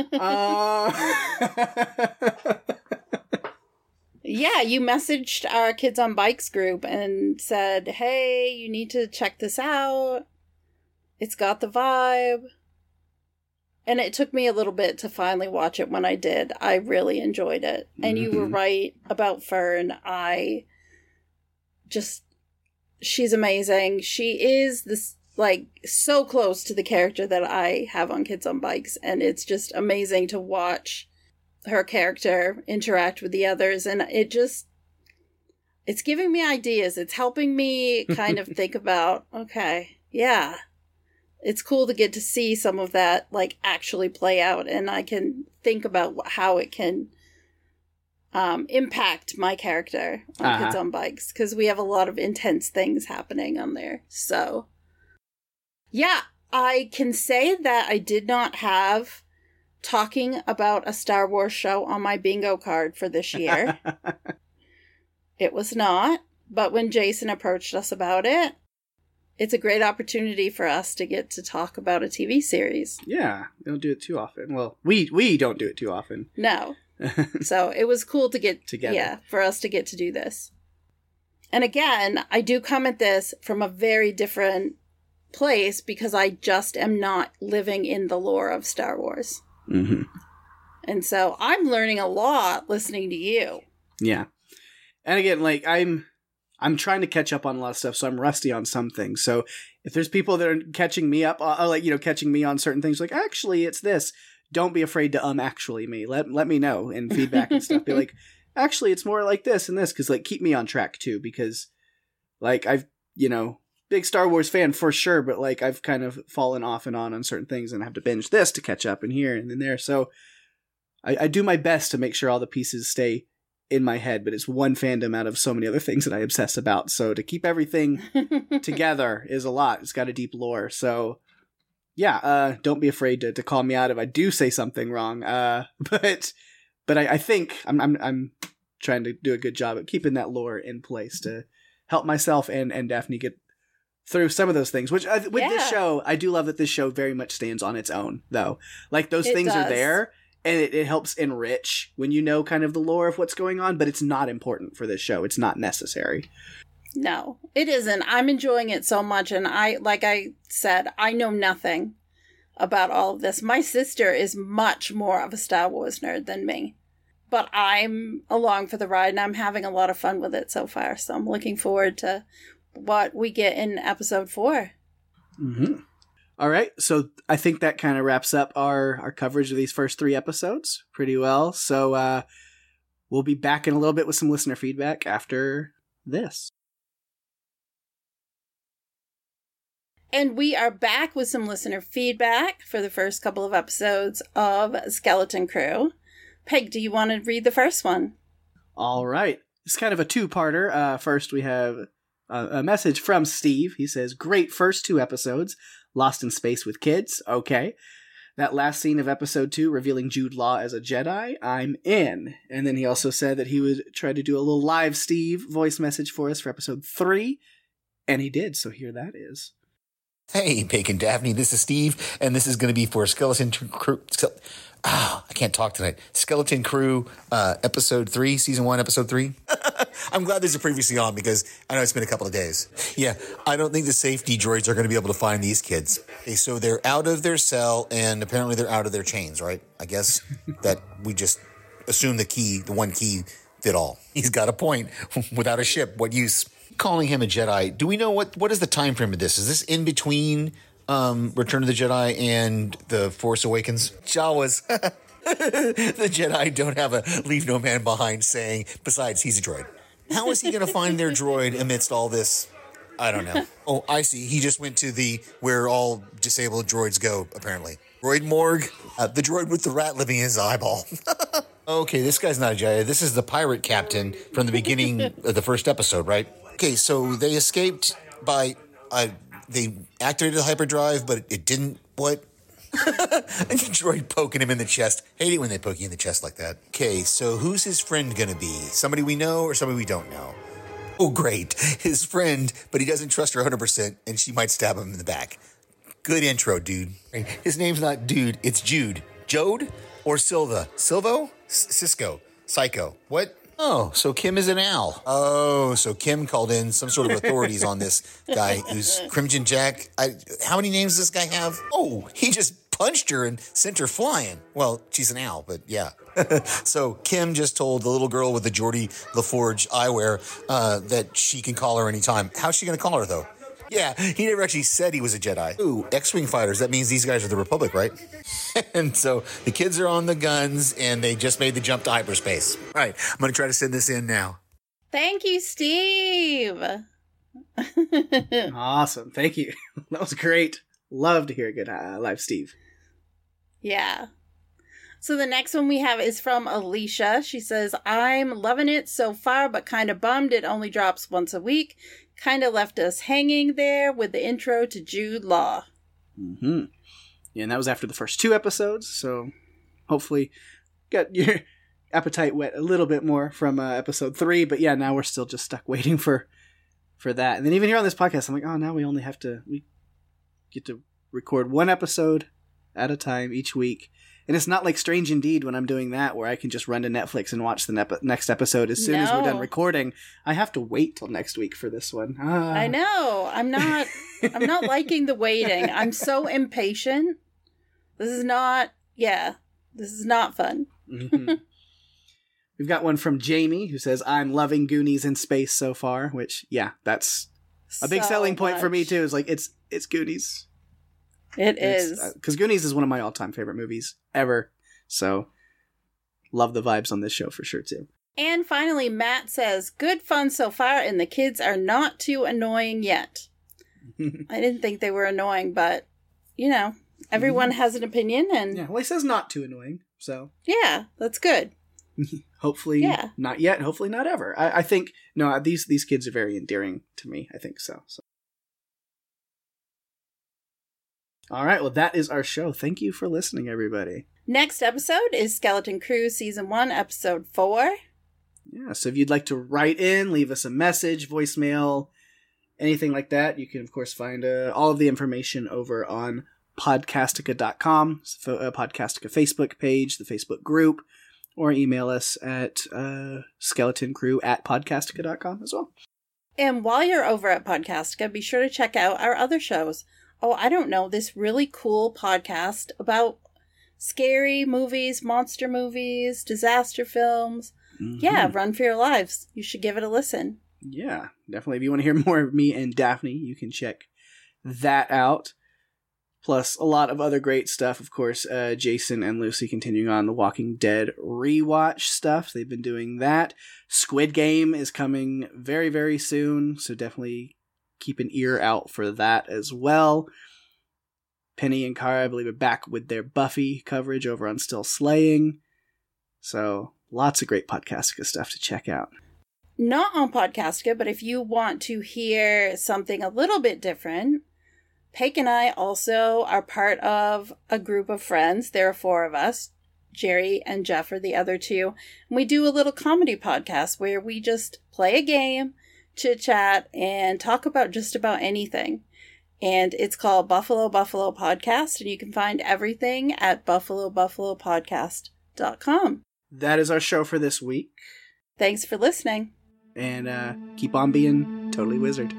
Yeah, you messaged our Kids on Bikes group and said, hey, you need to check this out. It's got the vibe. And it took me a little bit to finally watch it. When I did, I really enjoyed it. And you were right about Fern. She's amazing. She is this, like, so close to the character that I have on Kids on Bikes. And it's just amazing to watch her character interact with the others. And it's giving me ideas. It's helping me kind of think about, okay, yeah, it's cool to get to see some of that, like, actually play out. And I can think about how it can impact my character on Kids on Bikes, because we have a lot of intense things happening on there. So, yeah, I can say that I did not have talking about a Star Wars show on my bingo card for this year. It was not. But when Jason approached us about it, it's a great opportunity for us to get to talk about a TV series. Yeah, we don't do it too often. Well, we don't do it too often. No. So it was cool to get together. Yeah, for us to get to do this. And again, I do come at this from a very different place because I just am not living in the lore of Star Wars. Mm-hmm. And so I'm learning a lot listening to you. Yeah. And again, like, I'm trying to catch up on a lot of stuff, so I'm rusty on some things. So if there's people that are catching me up, catching me on certain things, like, actually, it's this. Don't be afraid to actually me. Let me know in feedback and stuff. Be like, actually, it's more like this and this, because, like, keep me on track too. Because, like, I've, big Star Wars fan for sure, but, like, I've kind of fallen off and on certain things, and I have to binge this to catch up, and here and then there. So I do my best to make sure all the pieces stay in my head, but it's one fandom out of so many other things that I obsess about. So to keep everything together is a lot. It's got a deep lore. So yeah, don't be afraid to call me out if I do say something wrong. But I think I'm trying to do a good job at keeping that lore in place to help myself and Daphne get through some of those things, which with this show, I do love that this show very much stands on its own, though. Like, those things are there, and it helps enrich when you know kind of the lore of what's going on, but it's not important for this show. It's not necessary. No, it isn't. I'm enjoying it so much, and like I said, I know nothing about all of this. My sister is much more of a Star Wars nerd than me, but I'm along for the ride, and I'm having a lot of fun with it so far, so I'm looking forward to what we get in episode 4. Mm-hmm. All right, so I think that kind of wraps up our coverage of these first 3 episodes pretty well. So we'll be back in a little bit with some listener feedback after this. And we are back with some listener feedback for the first couple of episodes of Skeleton Crew. Peg, do you want to read the first one? All right. It's kind of a 2-parter. First, we have a message from Steve. He says, great first 2 episodes. Lost in space with kids. Okay. That last scene of episode 2 revealing Jude Law as a Jedi, I'm in. And then he also said that he would try to do a little live Steve voice message for us for episode 3. And he did, so here that is. Hey, Bacon Daphne, this is Steve, and this is going to be for Skeleton Crew. I can't talk tonight. Skeleton Crew, episode 3, season 1, episode 3. I'm glad there's a previously on because I know it's been a couple of days. Yeah, I don't think the safety droids are going to be able to find these kids. Okay, so they're out of their cell, and apparently they're out of their chains, right? I guess that we just assume the one key fit all. He's got a point. Without a ship, what use? Calling him a Jedi. Do we know what is the time frame of this? Is this in between Return of the Jedi and The Force Awakens? Jawas. The Jedi don't have a leave no man behind saying, besides, he's a droid. How is he going to find their droid amidst all this? I don't know. Oh, I see. He just went to where all disabled droids go, apparently. Droid morgue. The droid with the rat living in his eyeball. Okay, this guy's not a Jedi. This is the pirate captain from the beginning of the first episode, right? Okay, so they escaped by they activated the hyperdrive, but it didn't. What? And droid poking him in the chest. Hate it when they poke you in the chest like that. Okay, so who's his friend gonna be? Somebody we know or somebody we don't know? Oh, great. His friend, but he doesn't trust her 100%, and she might stab him in the back. Good intro, dude. His name's not Dude, it's Jude. Jode or Silva? Silvo? Cisco? Psycho? What? Oh, so Kim is an owl. Oh, so Kim called in some sort of authorities on this guy who's Crimson Jack. How many names does this guy have? Oh, he just punched her and sent her flying. Well, she's an owl, but yeah. So Kim just told the little girl with the Geordie LaForge eyewear that she can call her anytime. How's she going to call her, though? Yeah, he never actually said he was a Jedi. Ooh, X-Wing fighters. That means these guys are the Republic, right? And so the kids are on the guns, and they just made the jump to hyperspace. All right, I'm going to try to send this in now. Thank you, Steve. Awesome. Thank you. That was great. Love to hear a good live Steve. Yeah. So the next one we have is from Alicia. She says, I'm loving it so far, but kind of bummed it only drops once a week. Kind of left us hanging there with the intro to Jude Law. Mm-hmm. Yeah, and that was after the first 2 episodes, so hopefully got your appetite whet a little bit more from episode 3, but yeah, now we're still just stuck waiting for that. And then even here on this podcast, I'm like, oh, now we get to record 1 episode at a time each week. And it's not like Strange Indeed when I'm doing that, where I can just run to Netflix and watch the next episode as soon as we're done recording. I have to wait till next week for this one. I know. I'm not liking the waiting. I'm so impatient. This is not fun. Mm-hmm. We've got one from Jamie who says, I'm loving Goonies in space so far, which, yeah, that's a big selling point for me too. Is like, it's Goonies. It is. Because Goonies is one of my all-time favorite movies ever. So, love the vibes on this show for sure, too. And finally, Matt says, good fun so far, and the kids are not too annoying yet. I didn't think they were annoying, but, everyone has an opinion. And yeah, well, he says not too annoying, so. Yeah, that's good. Hopefully not yet, hopefully not ever. I think, no, these kids are very endearing to me. I think so. All right, well, that is our show. Thank you for listening, everybody. Next episode is Skeleton Crew Season 1, Episode 4. Yeah, so if you'd like to write in, leave us a message, voicemail, anything like that, you can, of course, find all of the information over on podcastica.com, Podcastica Facebook page, the Facebook group, or email us at skeletoncrew@podcastica.com as well. And while you're over at Podcastica, be sure to check out our other shows. Oh, I don't know, this really cool podcast about scary movies, monster movies, disaster films. Mm-hmm. Yeah, Run for Your Lives. You should give it a listen. Yeah, definitely. If you want to hear more of me and Daphne, you can check that out. Plus a lot of other great stuff. Of course, Jason and Lucy continuing on the Walking Dead rewatch stuff. They've been doing that. Squid Game is coming very, very soon, so definitely keep an ear out for that as well. Penny and Kara, I believe, are back with their Buffy coverage over on Still Slaying. So lots of great Podcastica stuff to check out. Not on Podcastica, but if you want to hear something a little bit different, Paige and I also are part of a group of friends. There are 4 of us. Jerry and Jeff are the other 2. And we do a little comedy podcast where we just play a game, chit-chat, and talk about just about anything. And it's called Buffalo Podcast, and you can find everything at buffalopodcast.com. That is our show for this week. Thanks for listening. And keep on being totally wizard.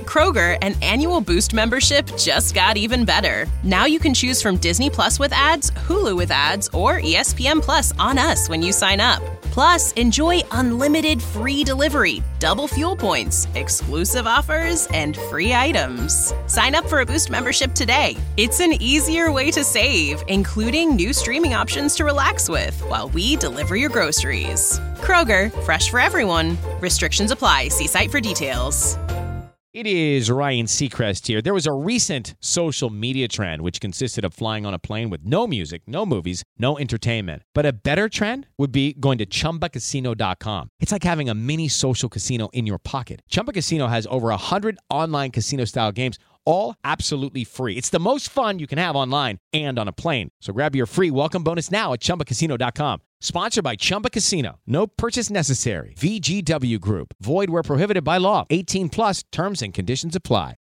Kroger, an annual Boost membership just got even better. Now you can choose from Disney Plus with ads, Hulu with ads, or ESPN Plus on us when you sign up. Plus, enjoy unlimited free delivery, double fuel points, exclusive offers, and free items. Sign up for a Boost membership today. It's an easier way to save, including new streaming options to relax with while we deliver your groceries. Kroger, fresh for everyone. Restrictions apply. See site for details. It is Ryan Seacrest here. There was a recent social media trend which consisted of flying on a plane with no music, no movies, no entertainment. But a better trend would be going to ChumbaCasino.com. It's like having a mini social casino in your pocket. Chumba Casino has over 100 online casino-style games, all absolutely free. It's the most fun you can have online and on a plane. So grab your free welcome bonus now at ChumbaCasino.com. Sponsored by Chumba Casino. No purchase necessary. VGW Group. Void where prohibited by law. 18 plus terms and conditions apply.